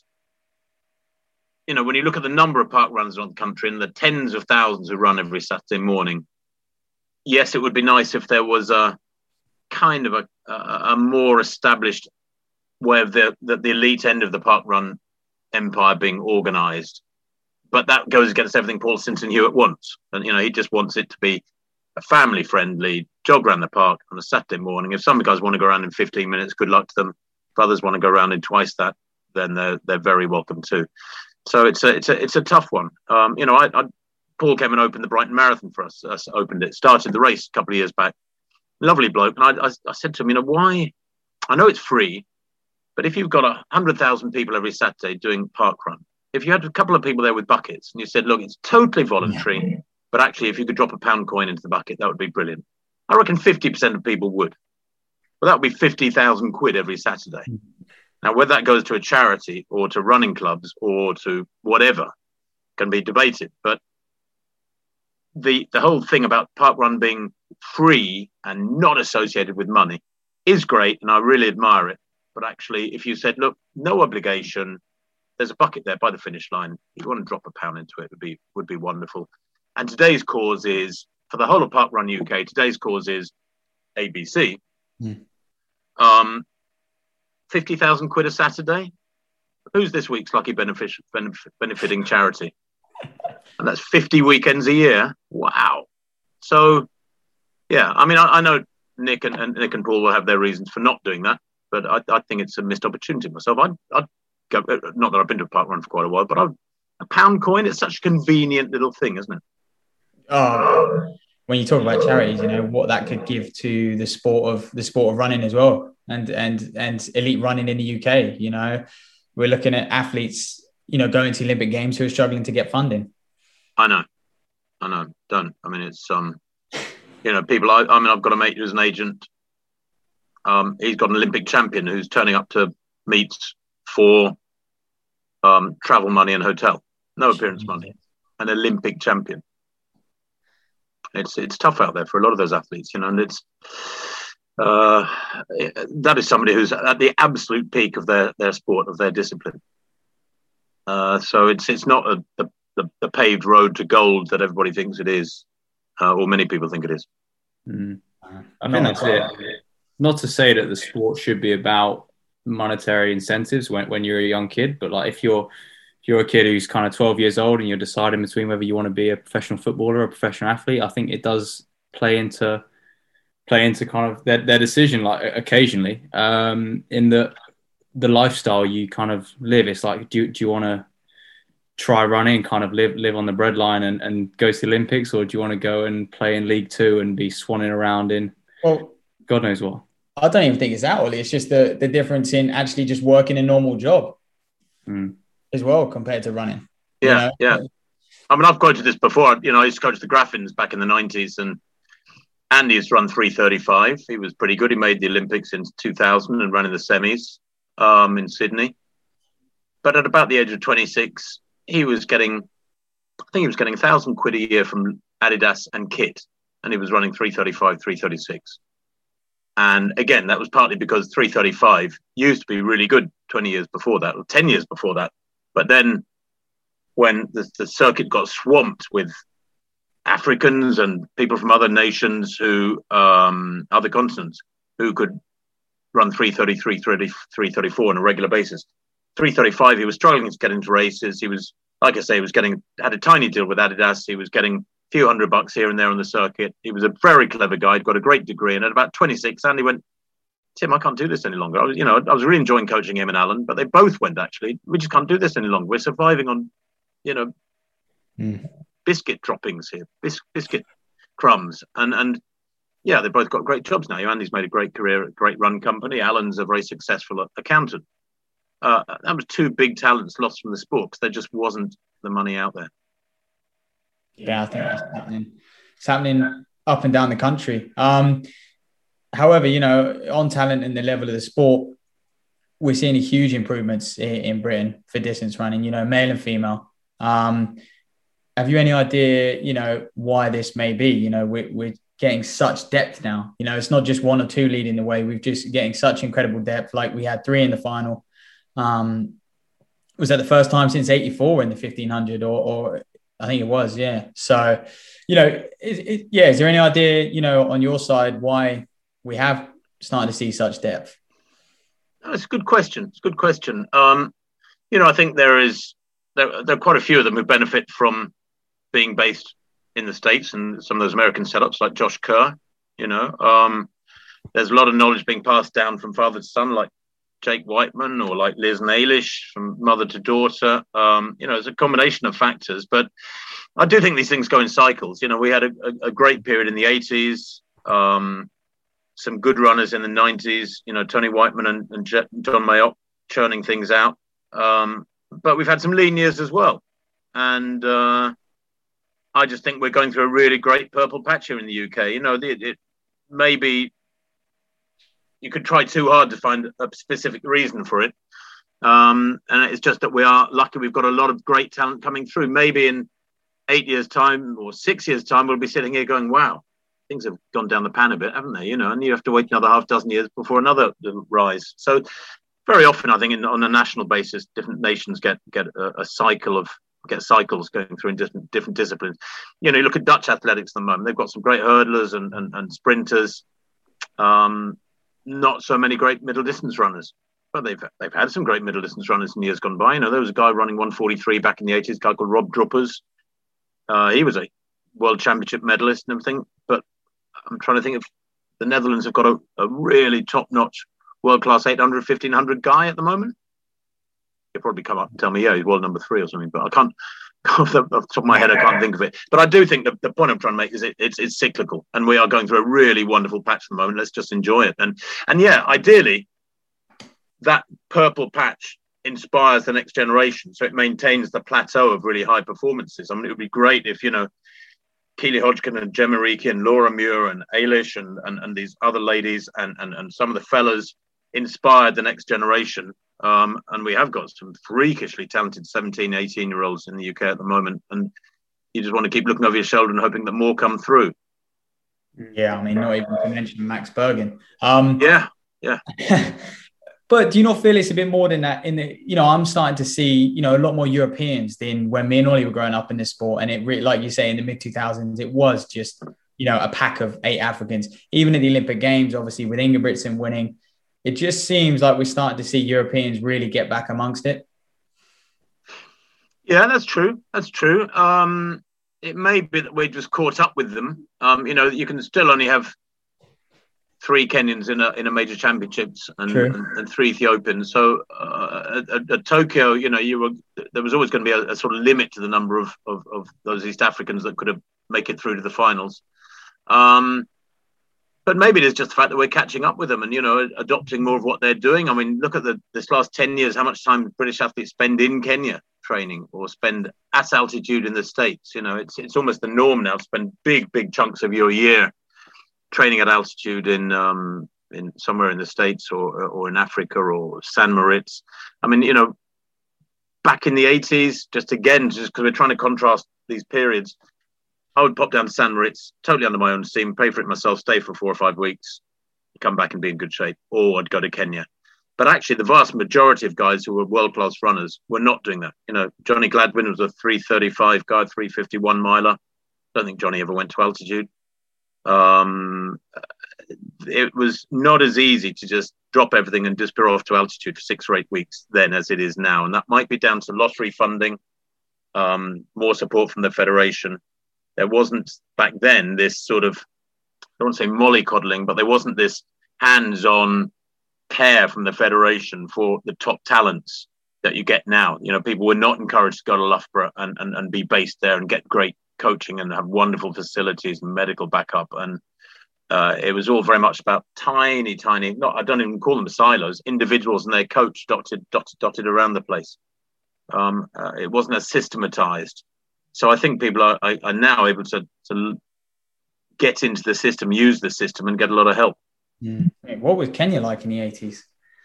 you know, when you look at the number of park runs around the country and the tens of thousands who run every Saturday morning, yes, it would be nice if there was a kind of a, a, a more established way of the, the, the elite end of the park run empire being organised. But that goes against everything Paul Sinton Hewitt wants. And, you know, he just wants it to be a family-friendly jog around the park on a Saturday morning. If some guys want to go around in fifteen minutes, good luck to them. If others want to go around in twice that, then they're, they're very welcome too. So it's a it's a it's a tough one. Um, you know, I, I Paul came and opened the Brighton Marathon for us. us. Opened it, started the race a couple of years back. Lovely bloke, and I, I I said to him, you know, why? I know it's free, but if you've got a hundred thousand people every Saturday doing park run, if you had a couple of people there with buckets, and you said, look, it's totally voluntary, yeah. but actually, if you could drop a pound coin into the bucket, that would be brilliant. I reckon fifty percent of people would. Well, that would be fifty thousand quid every Saturday. Now, whether that goes to a charity or to running clubs or to whatever can be debated. But the the whole thing about parkrun being free and not associated with money is great, and I really admire it. But actually, if you said, look, no obligation, there's a bucket there by the finish line. If you want to drop a pound into it, it would be, would be wonderful. And today's cause is, for the whole of Parkrun U K, today's cause is A B C. Mm. Um, fifty thousand quid a Saturday. Who's this week's lucky benefit, benefit, benefiting charity? And that's fifty weekends a year. Wow. So, yeah, I mean, I, I know Nick and, and Nick and Paul will have their reasons for not doing that, but I, I think it's a missed opportunity myself. I'd, I'd go, not that I've been to a park run for quite a while, but I'd, a pound coin, it's such a convenient little thing, isn't it? Oh, when you talk about charities, you know, what that could give to the sport of the sport of running as well. And and and elite running in the U K, you know, we're looking at athletes, you know, going to Olympic Games who are struggling to get funding. I know, I know, don't. I mean, it's um, you know, people. I, I mean, I've got a mate who's an agent. Um, he's got an Olympic champion who's turning up to meets for um travel money and hotel, no appearance money. An Olympic champion. It's it's tough out there for a lot of those athletes, you know, and it's. Uh, that is somebody who's at the absolute peak of their, their sport, of their discipline. Uh, so it's it's not a, the, the the paved road to gold that everybody thinks it is, uh, or many people think it is. Mm. I think that's it. Not to say that the sport should be about monetary incentives when, when you're a young kid, but like if you're if you're a kid who's kind of twelve years old and you're deciding between whether you want to be a professional footballer or a professional athlete, I think it does play into play into kind of their, their decision, like occasionally, um, in that the lifestyle you kind of live. It's like, do, do you want to try running, kind of live live on the breadline and, and go to the Olympics, or do you want to go and play in League Two and be swanning around in well, God knows what? I don't even think it's that, Ollie. It's just the, the difference in actually just working a normal job mm. as well compared to running. Yeah, you know? yeah. I mean, I've quoted this before. You know, I used to coach the Graffins back in the nineties, and Andy used to run three thirty-five. He was pretty good. He made the Olympics in two thousand and ran in the semis um, in Sydney. But at about the age of twenty-six, he was getting, I think he was getting a thousand quid a year from Adidas and kit, and he was running three thirty-five, three thirty-six. And again, that was partly because three thirty-five used to be really good twenty years before that, or ten years before that. But then when the, the circuit got swamped with Africans and people from other nations who, um, other continents, who could run three thirty-three, three thirty-four on a regular basis. three thirty-five, he was struggling to get into races. He was, like I say, he was getting, had a tiny deal with Adidas. He was getting a few hundred bucks here and there on the circuit. He was a very clever guy. He'd got a great degree. And at about twenty-six, Andy went, Tim, I can't do this any longer. I was, you know, I was really enjoying coaching him and Alan, but they both went, actually, we just can't do this any longer. We're surviving on, you know, mm. biscuit droppings here, bis- biscuit crumbs. And, and yeah, they've both got great jobs now. Andy's made a great career at a great run company. Alan's a very successful accountant. Uh, that was two big talents lost from the sport because there just wasn't the money out there. Yeah, I think that's happening. It's happening up and down the country. Um, however, you know, on talent and the level of the sport, we're seeing huge improvements in, in Britain for distance running, you know, male and female. Um, have you any idea, you know, why this may be? You know, we're, we're getting such depth now. You know, it's not just one or two leading the way. We're just getting such incredible depth. Like we had three in the final. Um, was that the first time since eighty-four in the fifteen hundred or, or I think it was, yeah. So, you know, it, it, yeah, is there any idea, you know, on your side, why we have started to see such depth? It's a good question. It's a good question. Um, you know, I think there is, there, there are quite a few of them who benefit from being based in the States and some of those American setups like Josh Kerr, you know. Um, there's a lot of knowledge being passed down from father to son, like Jake Whiteman or like Liz Nailish from mother to daughter. Um, you know, it's a combination of factors, but I do think these things go in cycles. You know, we had a, a, a great period in the eighties, um, some good runners in the nineties, you know, Tony Whiteman and, and J- John Mayock churning things out. Um, but we've had some lean years as well. And uh, I just think we're going through a really great purple patch here in the U K. You know, it, it maybe you could try too hard to find a specific reason for it. Um, and it's just that we are lucky we've got a lot of great talent coming through. Maybe in eight years' time or six years' time, we'll be sitting here going, wow, things have gone down the pan a bit, haven't they? You know, and you have to wait another half dozen years before another rise. So very often, I think, in, on a national basis, different nations get get a, a cycle of get cycles going through in different different disciplines. You know, you look at Dutch athletics at the moment; they've got some great hurdlers and and, and sprinters. Um, not so many great middle distance runners, but they've they've had some great middle distance runners in years gone by. You know, there was a guy running one forty-three back in the eighties, a guy called Rob Druppers. Uh, he was a world championship medalist and everything. But I'm trying to think if the Netherlands have got a, a really top-notch world-class eight hundred, fifteen hundred guy at the moment. He'll probably come up and tell me, yeah, he's world number three or something, but I can't, off the, off the top of my head, I can't think of it. But I do think that the point I'm trying to make is it, it's, it's cyclical, and we are going through a really wonderful patch at the moment. Let's just enjoy it. And, and yeah, ideally, that purple patch inspires the next generation, so it maintains the plateau of really high performances. I mean, it would be great if, you know, Keely Hodgkin and Gemma Reekie and Laura Muir and Ailish and, and, and these other ladies and, and, and some of the fellas inspired the next generation. Um, and we have got some freakishly talented seventeen, eighteen year olds in the U K at the moment. And you just want to keep looking over your shoulder and hoping that more come through. Yeah, I mean, not even to mention Max Bergen. Um, yeah, yeah. But do you not feel it's a bit more than that? In the, you know, I'm starting to see, you know, a lot more Europeans than when me and Ollie were growing up in this sport. And it really, like you say, in the mid two thousands, it was just, you know, a pack of eight Africans. Even at the Olympic Games, obviously, with Ingebrigtsen winning, it just seems like we're starting to see Europeans really get back amongst it. Yeah, that's true. That's true. Um, it may be that we're just caught up with them. Um, you know, you can still only have three Kenyans in a in a major championships and, and, and three Ethiopians. So uh, at, at Tokyo, you know, you were there was always going to be a, a sort of limit to the number of, of of those East Africans that could have make it through to the finals. Um, but maybe it is just the fact that we're catching up with them and, you know, adopting more of what they're doing. I mean, look at the this last ten years, how much time British athletes spend in Kenya training or spend at altitude in the States. You know, it's it's almost the norm now to spend big, big chunks of your year training at altitude in um, in somewhere in the States or or in Africa or San Moritz. I mean, you know, back in the eighties, just again, just because we're trying to contrast these periods, I would pop down to San Moritz, totally under my own steam, pay for it myself, stay for four or five weeks, come back and be in good shape, or I'd go to Kenya. But actually, the vast majority of guys who were world-class runners were not doing that. You know, Johnny Gladwin was a three thirty-five guy, three fifty-one miler. I don't think Johnny ever went to altitude. Um, it was not as easy to just drop everything and disappear off to altitude for six or eight weeks then as it is now. And that might be down to lottery funding, um, more support from the federation. There wasn't back then this sort of, I don't want to say mollycoddling, but there wasn't this hands-on care from the federation for the top talents that you get now. You know, people were not encouraged to go to Loughborough and, and, and be based there and get great coaching and have wonderful facilities and medical backup. And uh, it was all very much about tiny, tiny, not, I don't even call them silos, individuals and their coach dotted, dotted, dotted around the place. Um, uh, it wasn't as systematized. So I think people are, are, are now able to, to get into the system, use the system and get a lot of help. Mm. What was Kenya like in the eighties?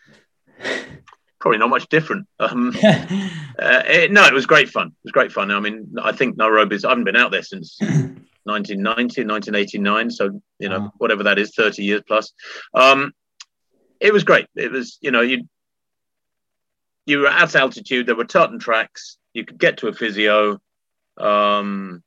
Probably not much different. Um, uh, it, no, it was great fun. It was great fun. I mean, I think Nairobi's, I haven't been out there since nineteen ninety, nineteen eighty-nine. So, you know, wow. Whatever that is, thirty years plus. Um, it was great. It was, you know, you you were at altitude. There were tartan tracks. You could get to a physio. Um,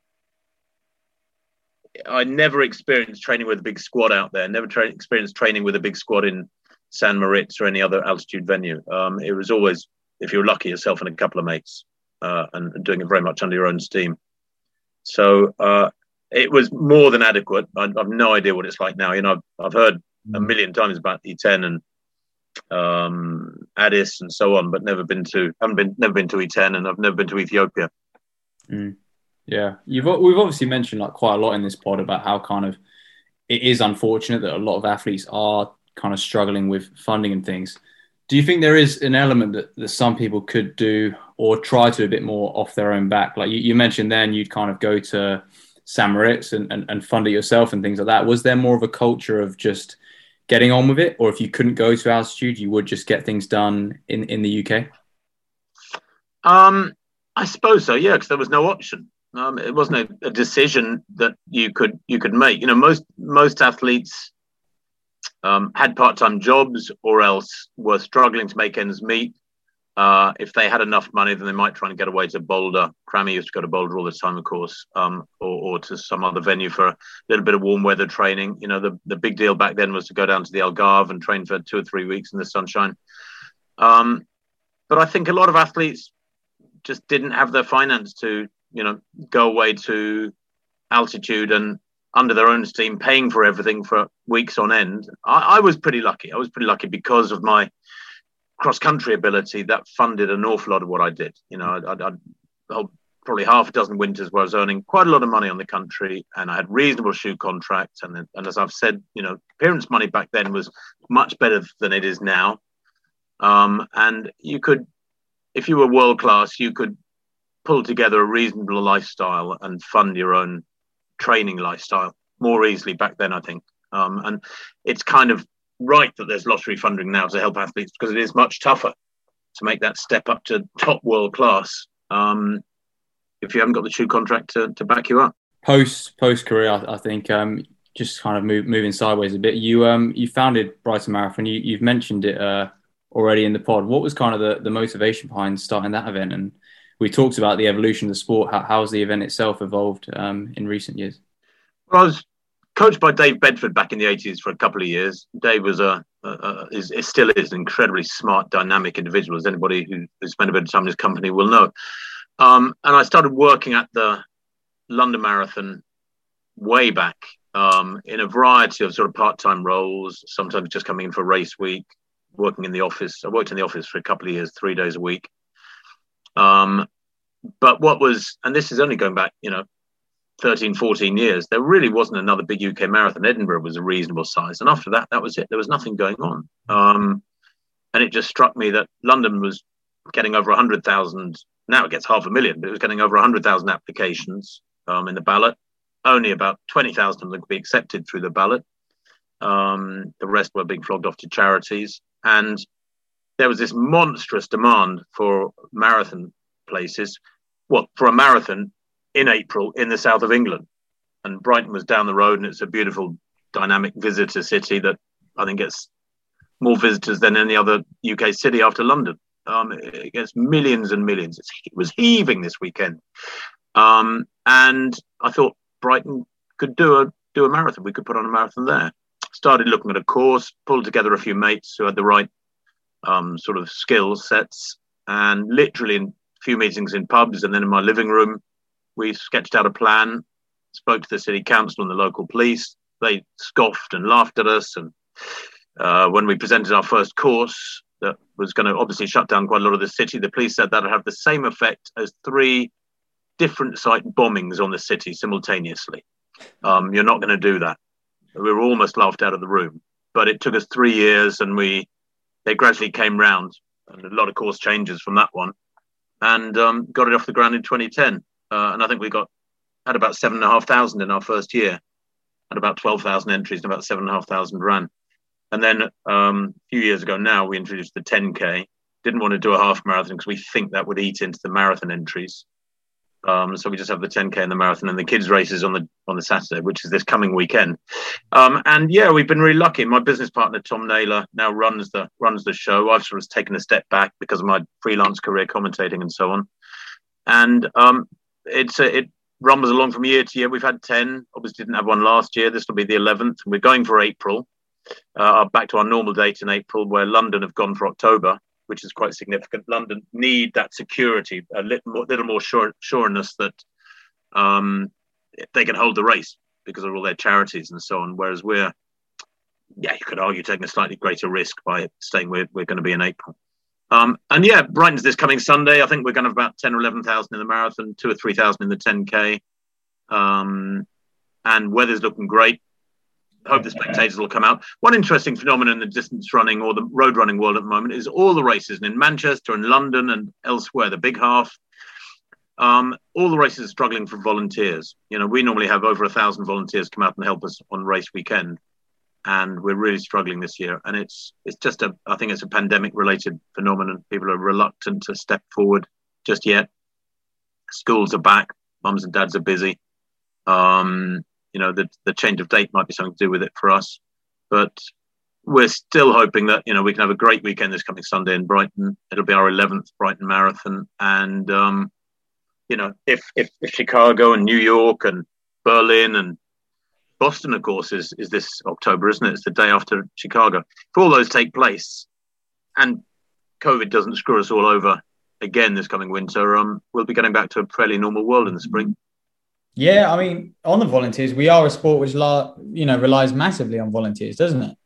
I never experienced training with a big squad out there. Never tra- experienced training with a big squad in San Moritz or any other altitude venue. Um, it was always, if you were lucky, yourself and a couple of mates, uh, and, and doing it very much under your own steam. So uh, it was more than adequate. I, I've no idea what it's like now. You know, I've, I've heard a million times about E ten and um, Addis and so on, but never been to. Haven't been, never been to E ten, and I've never been to Ethiopia. Mm. Yeah, you've we've obviously mentioned like quite a lot in this pod about how kind of it is unfortunate that a lot of athletes are kind of struggling with funding and things. Do you think there is an element that, that some people could do or try to a bit more off their own back? Like you, you mentioned then you'd kind of go to San Moritz and, and, and fund it yourself and things like that. Was there more of a culture of just getting on with it? Or if you couldn't go to altitude, you would just get things done in, in the U K? Um, I suppose so, yeah, because there was no option. Um, it wasn't a, a decision that you could you could make. You know, most most athletes um, had part-time jobs or else were struggling to make ends meet. Uh, if they had enough money, then they might try and get away to Boulder. Crammy used to go to Boulder all the time, of course, um, or, or to some other venue for a little bit of warm weather training. You know, the, the big deal back then was to go down to the Algarve and train for two or three weeks in the sunshine. Um, but I think a lot of athletes just didn't have the finance to, you know, go away to altitude and under their own steam, paying for everything for weeks on end. I, I was pretty lucky. I was pretty lucky because of my cross-country ability that funded an awful lot of what I did. You know, I'd, I'd, I'd probably half a dozen winters where I was earning quite a lot of money on the country, and I had reasonable shoe contracts. And, and as I've said, you know, appearance money back then was much better than it is now. Um, and you could, if you were world-class, you could pull together a reasonable lifestyle and fund your own training lifestyle more easily back then, I think. Um, and it's kind of right that there's lottery funding now to help athletes because it is much tougher to make that step up to top world class um, if you haven't got the shoe contract to, to back you up. Post post career, I, I think um, just kind of move, moving sideways a bit. You um you founded Brighton Marathon. You, you've mentioned it uh, already in the pod. What was kind of the, the motivation behind starting that event? And we talked about the evolution of the sport. How, how has the event itself evolved um, in recent years? Well, I was coached by Dave Bedford back in the eighties for a couple of years. Dave was a, a, a is, is still is an incredibly smart, dynamic individual, as anybody who, who spent a bit of time in his company will know. Um, and I started working at the London Marathon way back um, in a variety of sort of part-time roles, sometimes just coming in for race week, working in the office. I worked in the office for a couple of years, three days a week. Um, but what was, and this is only going back, you know, thirteen, fourteen years, there really wasn't another big U K marathon. Edinburgh was a reasonable size. And after that, that was it. There was nothing going on. Um, and it just struck me that London was getting over one hundred thousand. Now it gets half a million, but it was getting over one hundred thousand applications um, in the ballot. Only about twenty thousand of them could be accepted through the ballot. Um, the rest were being flogged off to charities. And there was this monstrous demand for marathon places. Well, for a marathon in April in the south of England. And Brighton was down the road, and it's a beautiful, dynamic visitor city that I think gets more visitors than any other U K city after London. Um, it gets millions and millions. It's, it was heaving this weekend. Um, and I thought Brighton could do a do a marathon. We could put on a marathon there. Started looking at a course, pulled together a few mates who had the right um, sort of skill sets, and literally in a few meetings in pubs and then in my living room, we sketched out a plan, spoke to the city council and the local police. They scoffed and laughed at us. And uh, when we presented our first course that was going to obviously shut down quite a lot of the city, the police said that would have the same effect as three different site bombings on the city simultaneously. Um, you're not going to do that. We were almost laughed out of the room. But it took us three years and we they gradually came round, and a lot of course changes from that one, and um, got it off the ground in twenty ten. Uh, and I think we got had about seven and a half thousand in our first year, had about twelve thousand entries and about seven and a half thousand ran. And then um, a few years ago now, we introduced the ten K. Didn't want to do a half marathon because we think that would eat into the marathon entries. Um, so we just have the ten K and the marathon and the kids' races on the on the Saturday, which is this coming weekend. Um, and yeah, we've been really lucky. My business partner Tom Naylor now runs the runs the show. I've sort of taken a step back because of my freelance career, commentating and so on. And um, it's a, it rumbles along from year to year. We've had ten. Obviously, didn't have one last year. This will be the eleventh. We're going for April. Uh, back to our normal date in April, where London have gone for October, which is quite significant. London need that security, a little more, little more sure, sureness that um, they can hold the race because of all their charities and so on. Whereas we're, yeah, you could argue taking a slightly greater risk by saying we're we're going to be in April. Um, and yeah, Brighton's this coming Sunday. I think we're going to have about ten or eleven thousand in the marathon, two or three thousand in the ten K. Um, and weather's looking great. Hope the spectators will come out. One interesting phenomenon in the distance running or the road running world at the moment is all the races, and in Manchester and London and elsewhere, the big half, um, all the races are struggling for volunteers. You know, we normally have over a thousand volunteers come out and help us on race weekend, and we're really struggling this year. And it's it's just a, I think it's a pandemic related phenomenon. People are reluctant to step forward just yet. Schools are back, mums and dads are busy. Um, You know, the, the change of date might be something to do with it for us. But we're still hoping that, you know, we can have a great weekend this coming Sunday in Brighton. It'll be our eleventh Brighton Marathon. And, um, you know, if, if, if Chicago and New York and Berlin and Boston, of course, is, is this October, isn't it? It's the day after Chicago. If all those take place and COVID doesn't screw us all over again this coming winter, um, we'll be getting back to a fairly normal world in the spring. Yeah, I mean, on the volunteers, we are a sport which, you know, relies massively on volunteers, doesn't it?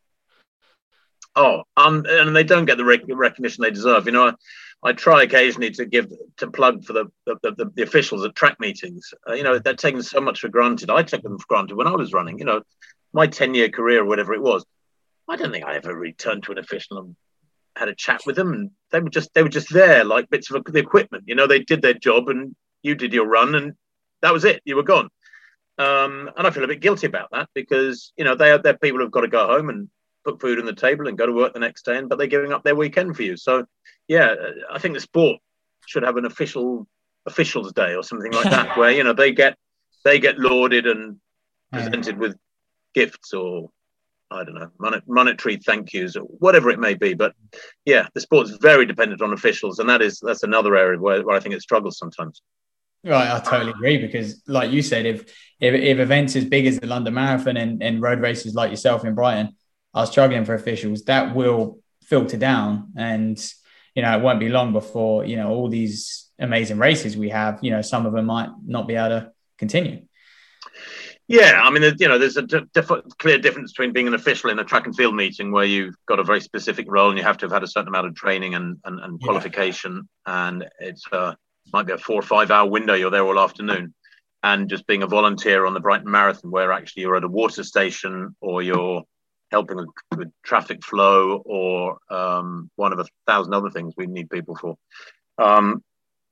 Oh, um, and they don't get the rec- recognition they deserve. You know, I, I try occasionally to give to plug for the the, the, the officials at track meetings. Uh, you know, they're taken so much for granted. I took them for granted when I was running. You know, my ten-year career or whatever it was. I don't think I ever returned to an official and had a chat with them. And they were just they were just there like bits of the equipment. You know, they did their job and you did your run and that was it. You were gone. Um, and I feel a bit guilty about that because, you know, they are, they're people who've got to go home and put food on the table and go to work the next day, and, but they're giving up their weekend for you. So, yeah, I think the sport should have an official officials day or something like that where, you know, they get they get lauded and presented with gifts or, I don't know, mon- monetary thank yous or whatever it may be. But, yeah, the sport's very dependent on officials, and that is that's another area where, where I think it struggles sometimes. Right, I totally agree because, like you said, if if, if events as big as the London Marathon and, and road races like yourself in Brighton are struggling for officials, that will filter down, and you know it won't be long before you know all these amazing races we have. You know, some of them might not be able to continue. Yeah, I mean, you know, there's a diff- clear difference between being an official in a track and field meeting where you've got a very specific role and you have to have had a certain amount of training and, and, and qualification, yeah. and it's uh, might be a four or five hour window, you're there all afternoon, and just being a volunteer on the Brighton Marathon where actually you're at a water station or you're helping with, with traffic flow or um, one of a thousand other things we need people for. Um,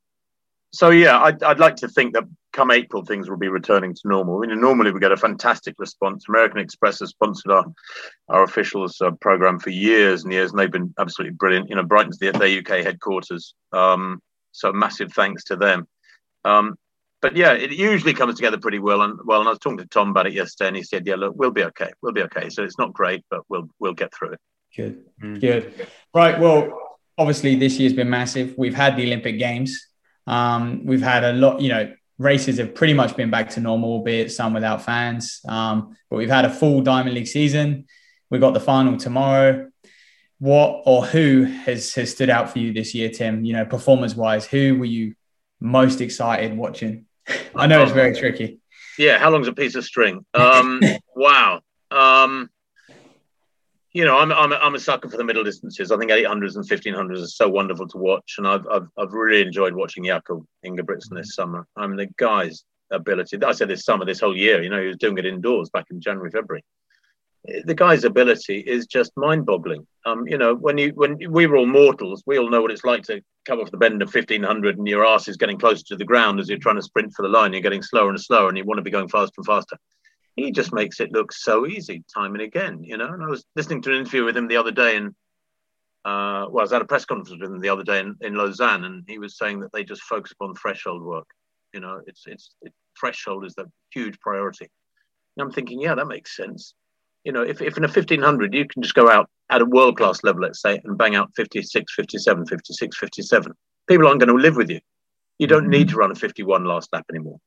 So, yeah, I'd, I'd like to think that come April, things will be returning to normal. I mean, normally we get a fantastic response. American Express has sponsored our, our officials uh, program for years and years, and they've been absolutely brilliant. You know, Brighton's the, their U K headquarters. Um, so massive thanks to them. Um, but, yeah, it usually comes together pretty well. And, well, and I was talking to Tom about it yesterday, and he said, yeah, look, we'll be okay. We'll be okay. So it's not great, but we'll we'll get through it. Good, mm. good. Right, well, obviously this year's been massive. We've had the Olympic Games. Um, we've had a lot, you know, races have pretty much been back to normal, albeit some without fans. Um, but we've had a full Diamond League season. We've got the final tomorrow. What or who has, has stood out for you this year, Tim? You know, performance-wise, who were you most excited watching? I know it's very tricky. Yeah, how long's a piece of string? Um, wow. Um, You know, I'm I'm I'm a sucker for the middle distances. I think eight hundreds and fifteen hundreds are so wonderful to watch, and I've I've I've really enjoyed watching Jakob Ingebrigtsen this summer. I mean, the guy's ability. I said this summer, this whole year. You know, he was doing it indoors back in January, February. The guy's ability is just mind-boggling. Um, you know, when you when we were all mortals, we all know what it's like to come off the bend of fifteen hundred, and your ass is getting closer to the ground as you're trying to sprint for the line. You're getting slower and slower, and you want to be going faster and faster. He just makes it look so easy time and again, you know. And I was listening to an interview with him the other day, and uh, well, I was at a press conference with him the other day in, in Lausanne, and he was saying that they just focus upon threshold work. You know, it's it's it, threshold is the huge priority. And I'm thinking, yeah, that makes sense. You know, if, if in a fifteen hundred, you can just go out at a world-class level, let's say, and bang out fifty-six, fifty-seven, fifty-six, fifty-seven. People aren't going to live with you. You don't need to run a fifty-one last lap anymore.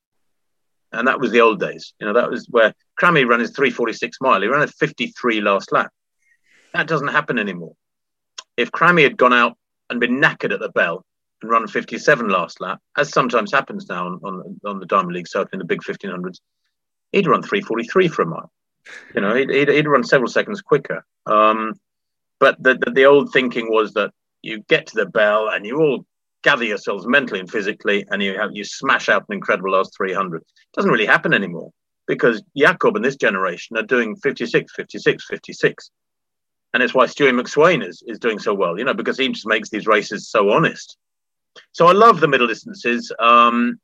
And that was the old days. You know, that was where Crammy ran his three forty-six mile. He ran a fifty-three last lap. That doesn't happen anymore. If Crammy had gone out and been knackered at the bell and run a fifty-seven last lap, as sometimes happens now on, on, on the Diamond League circuit in the big fifteen hundreds, he'd run three forty-three for a mile. You know, he'd, he'd, he'd run several seconds quicker. Um, but the, the, the old thinking was that you get to the bell and you all gather yourselves mentally and physically, and you have you smash out an incredible last three hundred. It doesn't really happen anymore because Jakob and this generation are doing fifty-six, fifty-six, fifty-six. And it's why Stewie McSwain is, is doing so well, you know, because he just makes these races so honest. So I love the middle distances. Um,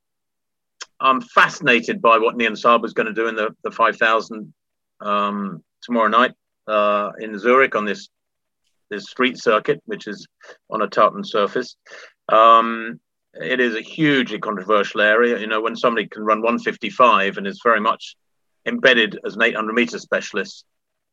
I'm fascinated by what Nian Saba is going to do in the, the five thousand um, tomorrow night uh, in Zurich on this this street circuit, which is on a tartan surface. Um, it is a hugely controversial area. You know, when somebody can run one fifty-five and is very much embedded as an eight hundred meter specialist,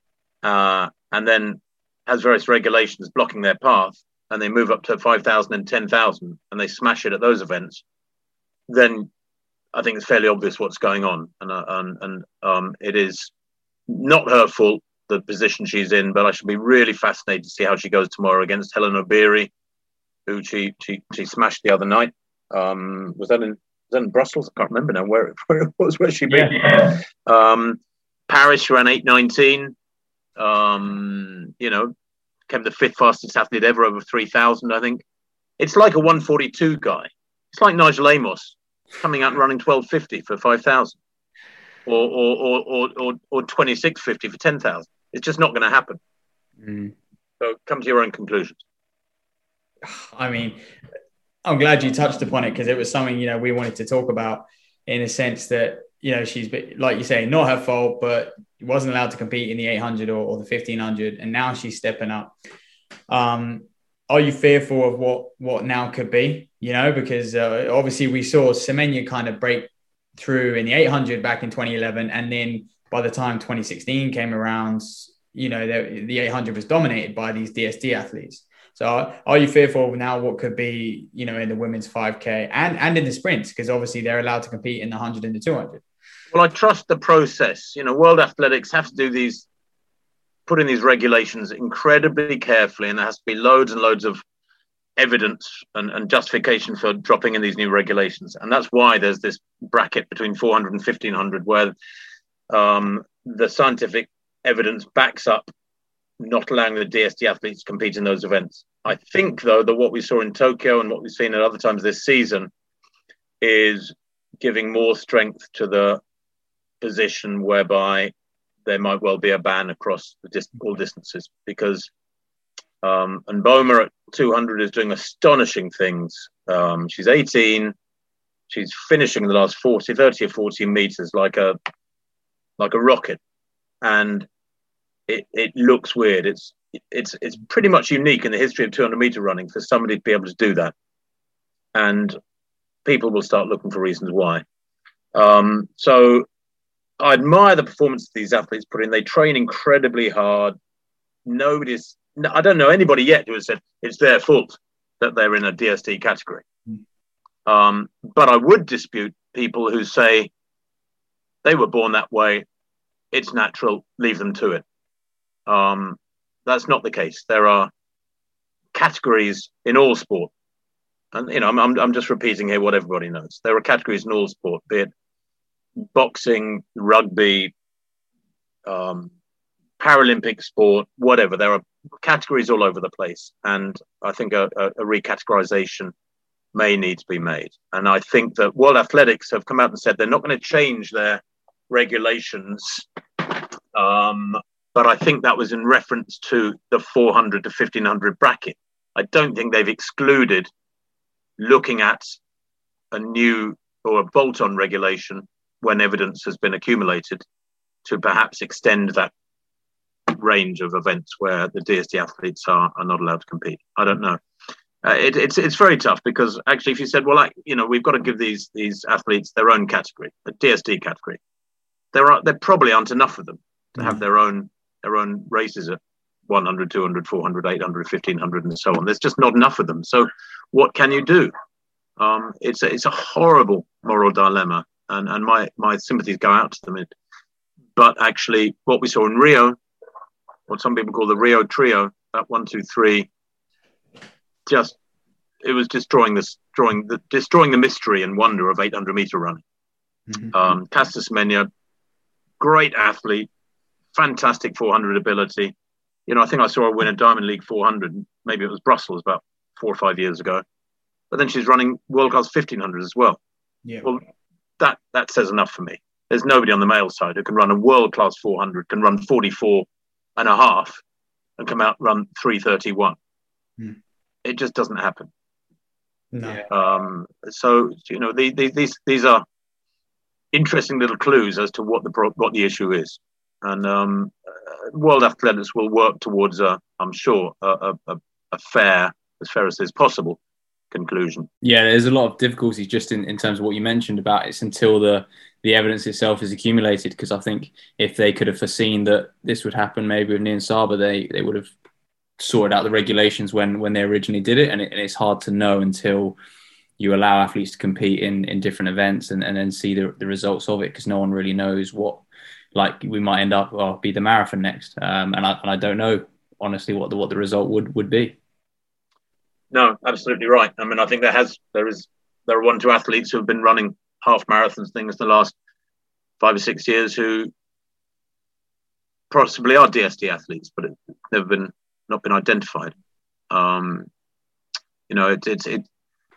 uh, and then has various regulations blocking their path, and they move up to five thousand and ten thousand and they smash it at those events, then I think it's fairly obvious what's going on. And, uh, and, and um, it is not her fault, the position she's in, but I should be really fascinated to see how she goes tomorrow against Helen Obiri, who she, she she smashed the other night. Um, was that in was that in Brussels? I can't remember now where it, where it was. Where she been? Yeah. Um, Paris, she ran eight nineteen. Um, you know, became the fifth fastest athlete ever over three thousand. I think it's like a one forty-two guy. It's like Nigel Amos coming out and running twelve fifty for five thousand, or or or or or, or twenty-six fifty for ten thousand. It's just not going to happen. Mm. So come to your own conclusions. I mean, I'm glad you touched upon it because it was something, you know, we wanted to talk about in a sense that, you know, she's, like you say, not her fault, but wasn't allowed to compete in the eight hundred or, or the fifteen hundred. And now she's stepping up. Um, are you fearful of what, what now could be, you know, because uh, obviously we saw Semenya kind of break through in the eight hundred back in twenty eleven. And then by the time twenty sixteen came around, you know, the, the eight hundred was dominated by these D S D athletes. So are you fearful of now what could be, you know, in the women's five K and, and in the sprints? Because obviously they're allowed to compete in the one hundred and the two hundred. Well, I trust the process. You know, World Athletics have to do these, put in these regulations incredibly carefully, and there has to be loads and loads of evidence and, and justification for dropping in these new regulations. And that's why there's this bracket between four hundred and fifteen hundred where um, the scientific evidence backs up not allowing the D S D athletes to compete in those events. I think, though, that what we saw in Tokyo and what we've seen at other times this season is giving more strength to the position whereby there might well be a ban across the dis- all distances, because um, and Boma at two hundred is doing astonishing things. Um, she's eighteen. She's finishing the last forty, thirty or forty meters like a like a rocket, and it, it looks weird. It's it's it's pretty much unique in the history of two hundred meter running for somebody to be able to do that, and people will start looking for reasons why. Um, so I admire the performance these athletes put in. They train incredibly hard. Nobody's, I don't know anybody yet who has said it's their fault that they're in a D S D category. Mm. Um, but I would dispute people who say they were born that way. It's natural. Leave them to it. Um, that's not the case. There are categories in all sport. And, you know, I'm, I'm, I'm just repeating here what everybody knows. There are categories in all sport, be it boxing, rugby, um, Paralympic sport, whatever. There are categories all over the place. And I think a, a, a recategorization may need to be made. And I think that World Athletics have come out and said they're not going to change their regulations. Um, but I think that was in reference to the four hundred to fifteen hundred bracket. I don't think they've excluded looking at a new or a bolt-on regulation when evidence has been accumulated to perhaps extend that range of events where the D S D athletes are, are not allowed to compete. I don't know. Uh, it, it's it's very tough, because actually, if you said, well, I, you know, we've got to give these these athletes their own category, a D S D category, there are there probably aren't enough of them to have their own their own races at one hundred, two hundred, four hundred, eight hundred, fifteen hundred, and so on. There's just not enough of them. So what can you do? Um, it's a, it's a horrible moral dilemma, and and my my sympathies go out to them. It, but actually, what we saw in Rio, what some people call the Rio Trio, that one, two, three, just it was destroying this, destroying the destroying the mystery and wonder of eight hundred meter running. Mm-hmm. Um, Caster Semenya, great athlete, fantastic four hundred ability. You know, I think I saw her win a Diamond League four hundred. Maybe it was Brussels about four or five years ago. But then she's running world class fifteen hundred as well. Yeah. Well, that that says enough for me. There's nobody on the male side who can run a world class four hundred, can run forty-four and a half, and come out and run three thirty-one. Hmm. It just doesn't happen. No. Um, so you know, the, the, these these are interesting little clues as to what the pro- what the issue is, and um, uh, World Athletics will work towards a, I'm sure, a, a, a fair, as fair as is possible, conclusion. Yeah, there's a lot of difficulties just in, in terms of what you mentioned about it's until the the evidence itself is accumulated, because I think if they could have foreseen that this would happen maybe with Nian Saba, they they would have sorted out the regulations when when they originally did it, and, it, and it's hard to know until you allow athletes to compete in in different events and, and then see the, the results of it, because no one really knows what, like we might end up well be the marathon next, um, and I and I don't know honestly what the what the result would would be. No, absolutely right. I mean, I think there has, there is, there are one or two athletes who have been running half marathons things the last five or six years who possibly are D S D athletes, but it, they've been not been identified. Um, you know, it, it it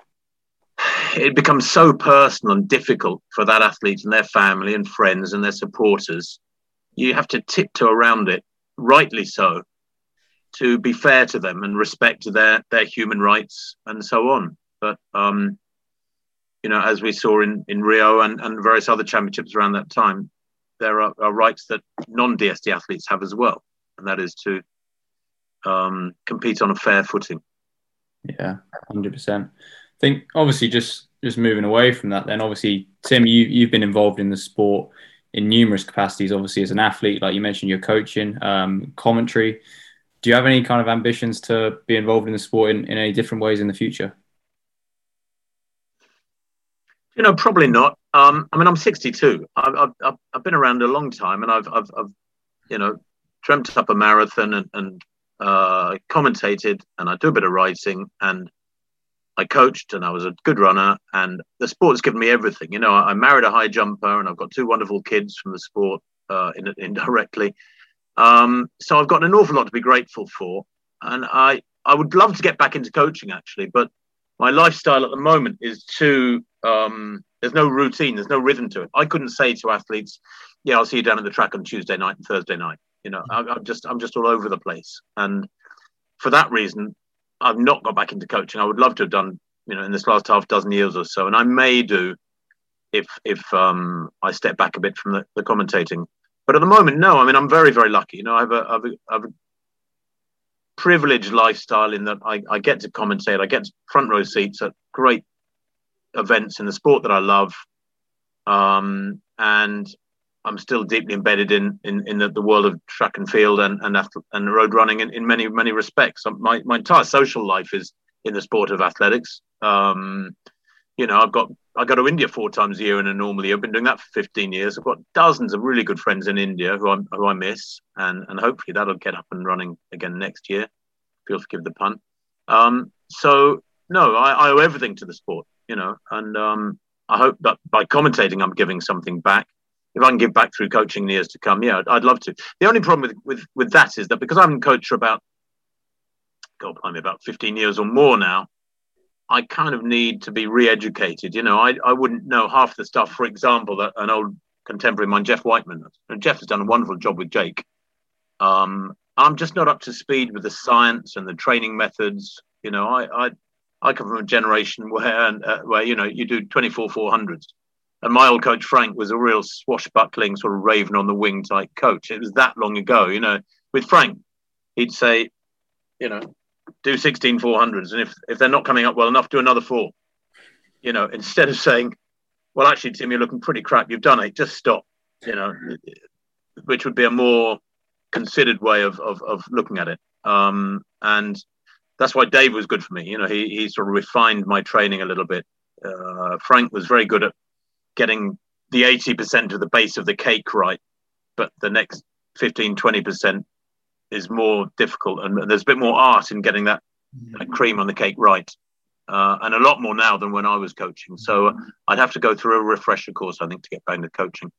it becomes so personal and difficult for that athlete and their family and friends and their supporters. You have to tiptoe around it, rightly so, to be fair to them and respect their their human rights and so on. But um, you know, as we saw in, in Rio and, and various other championships around that time, there are, are rights that non-D S D athletes have as well, and that is to um, compete on a fair footing. Yeah, one hundred percent. I think obviously just just moving away from that, then obviously Tim, you you've been involved in the sport in numerous capacities. Obviously, as an athlete, like you mentioned, you're coaching, um, commentary. Do you have any kind of ambitions to be involved in the sport in, in any different ways in the future? You know, probably not. Um, I mean, I'm sixty-two. I've, I've I've been around a long time, and I've I've, I've you know dreamt up a marathon and, and uh, commentated, and I do a bit of writing, and I coached, and I was a good runner, and the sport's given me everything. You know, I, I married a high jumper, and I've got two wonderful kids from the sport. uh, in, indirectly. Um, so I've got an awful lot to be grateful for. And I, I would love to get back into coaching, actually, but my lifestyle at the moment is too, um, there's no routine, there's no rhythm to it. I couldn't say to athletes, yeah, I'll see you down at the track on Tuesday night and Thursday night. You know, I, I'm just, I'm just all over the place. And for that reason, I've not got back into coaching. I would love to have done, you know, in this last half dozen years or so. And I may do if, if um, I step back a bit from the, the commentating. But at the moment, no. I mean, I'm very, very lucky. You know, I have a, I have a, I have a privileged lifestyle in that I, I get to commentate. I get front row seats at great events in the sport that I love. Um, and I'm still deeply embedded in in, in the, the world of track and field and and, and road running in, in many, many respects. My, my entire social life is in the sport of athletics. Um, you know, I've got, I go to India four times a year in a normal year. I've been doing that for fifteen years. I've got dozens of really good friends in India who I, who I miss. And, and hopefully that'll get up and running again next year. If you'll forgive the pun. Um, so, no, I, I owe everything to the sport, you know, and um, I hope that by commentating, I'm giving something back. If I can give back through coaching in the years to come, yeah, I'd, I'd love to. The only problem with, with, with that is that because I haven't coached for about, God, I mean, about fifteen years or more now, I kind of need to be re-educated. You know, I, I wouldn't know half the stuff, for example, that an old contemporary of mine, Jeff Whiteman, and Jeff has done a wonderful job with Jake. Um, I'm just not up to speed with the science and the training methods. You know, I I, I come from a generation where, uh, where you know, you do twenty-four four hundreds. And my old coach, Frank, was a real swashbuckling sort of raven on the wing type coach. It was that long ago, you know. With Frank, he'd say, you know, do sixteen four hundreds. And if, if they're not coming up well enough, do another four. You know, instead of saying, well, actually, Tim, you're looking pretty crap. You've done it. Just stop, you know, which would be a more considered way of, of, of looking at it. Um, and that's why Dave was good for me. You know, he, he sort of refined my training a little bit. Uh, Frank was very good at getting the eighty percent of the base of the cake right, but the next fifteen, twenty percent is more difficult. And there's a bit more art in getting that, that cream on the cake right. Uh, and a lot more now than when I was coaching. So uh, I'd have to go through a refresher course, I think, to get back into coaching.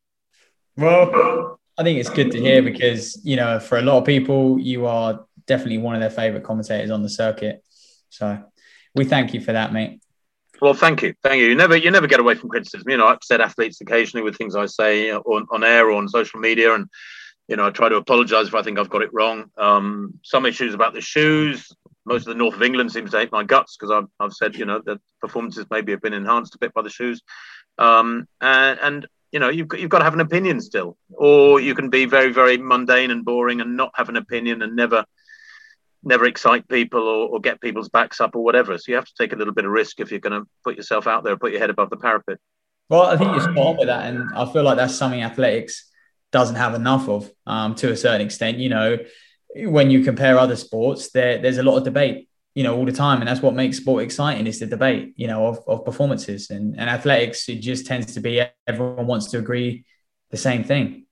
Well, I think it's good to hear because, you know, for a lot of people, you are definitely one of their favourite commentators on the circuit. So we thank you for that, mate. Well, thank you. Thank you. You never you never get away from criticism. You know, I upset athletes occasionally with things I say on, on air or on social media. And, you know, I try to apologise if I think I've got it wrong. Um, some issues about the shoes. Most of the north of England seems to hate my guts because I've, I've said, you know, that performances maybe have been enhanced a bit by the shoes. Um, and, and, you know, you've got, you've got to have an opinion still. Or you can be very, very mundane and boring and not have an opinion and never... never excite people or, or get people's backs up or whatever. So you have to take a little bit of risk if you're going to put yourself out there, put your head above the parapet. Well, I think you're spot on with that. And I feel like that's something athletics doesn't have enough of um, to a certain extent. You know, when you compare other sports, there, there's a lot of debate, you know, all the time. And that's what makes sport exciting is the debate, you know, of, of performances. And, and athletics, it just tends to be everyone wants to agree the same thing.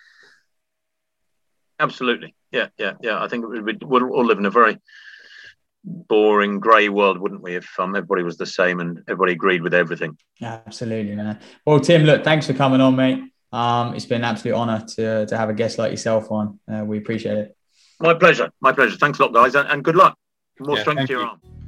Absolutely. Yeah, yeah, yeah. I think we'd, we'd all live in a very boring, grey world, wouldn't we, if um, everybody was the same and everybody agreed with everything. Absolutely, man. Well, Tim, look, thanks for coming on, mate. Um, it's been an absolute honour to to have a guest like yourself on. Uh, we appreciate it. My pleasure. My pleasure. Thanks a lot, guys, and, and good luck. More yeah, strength to your you. arm.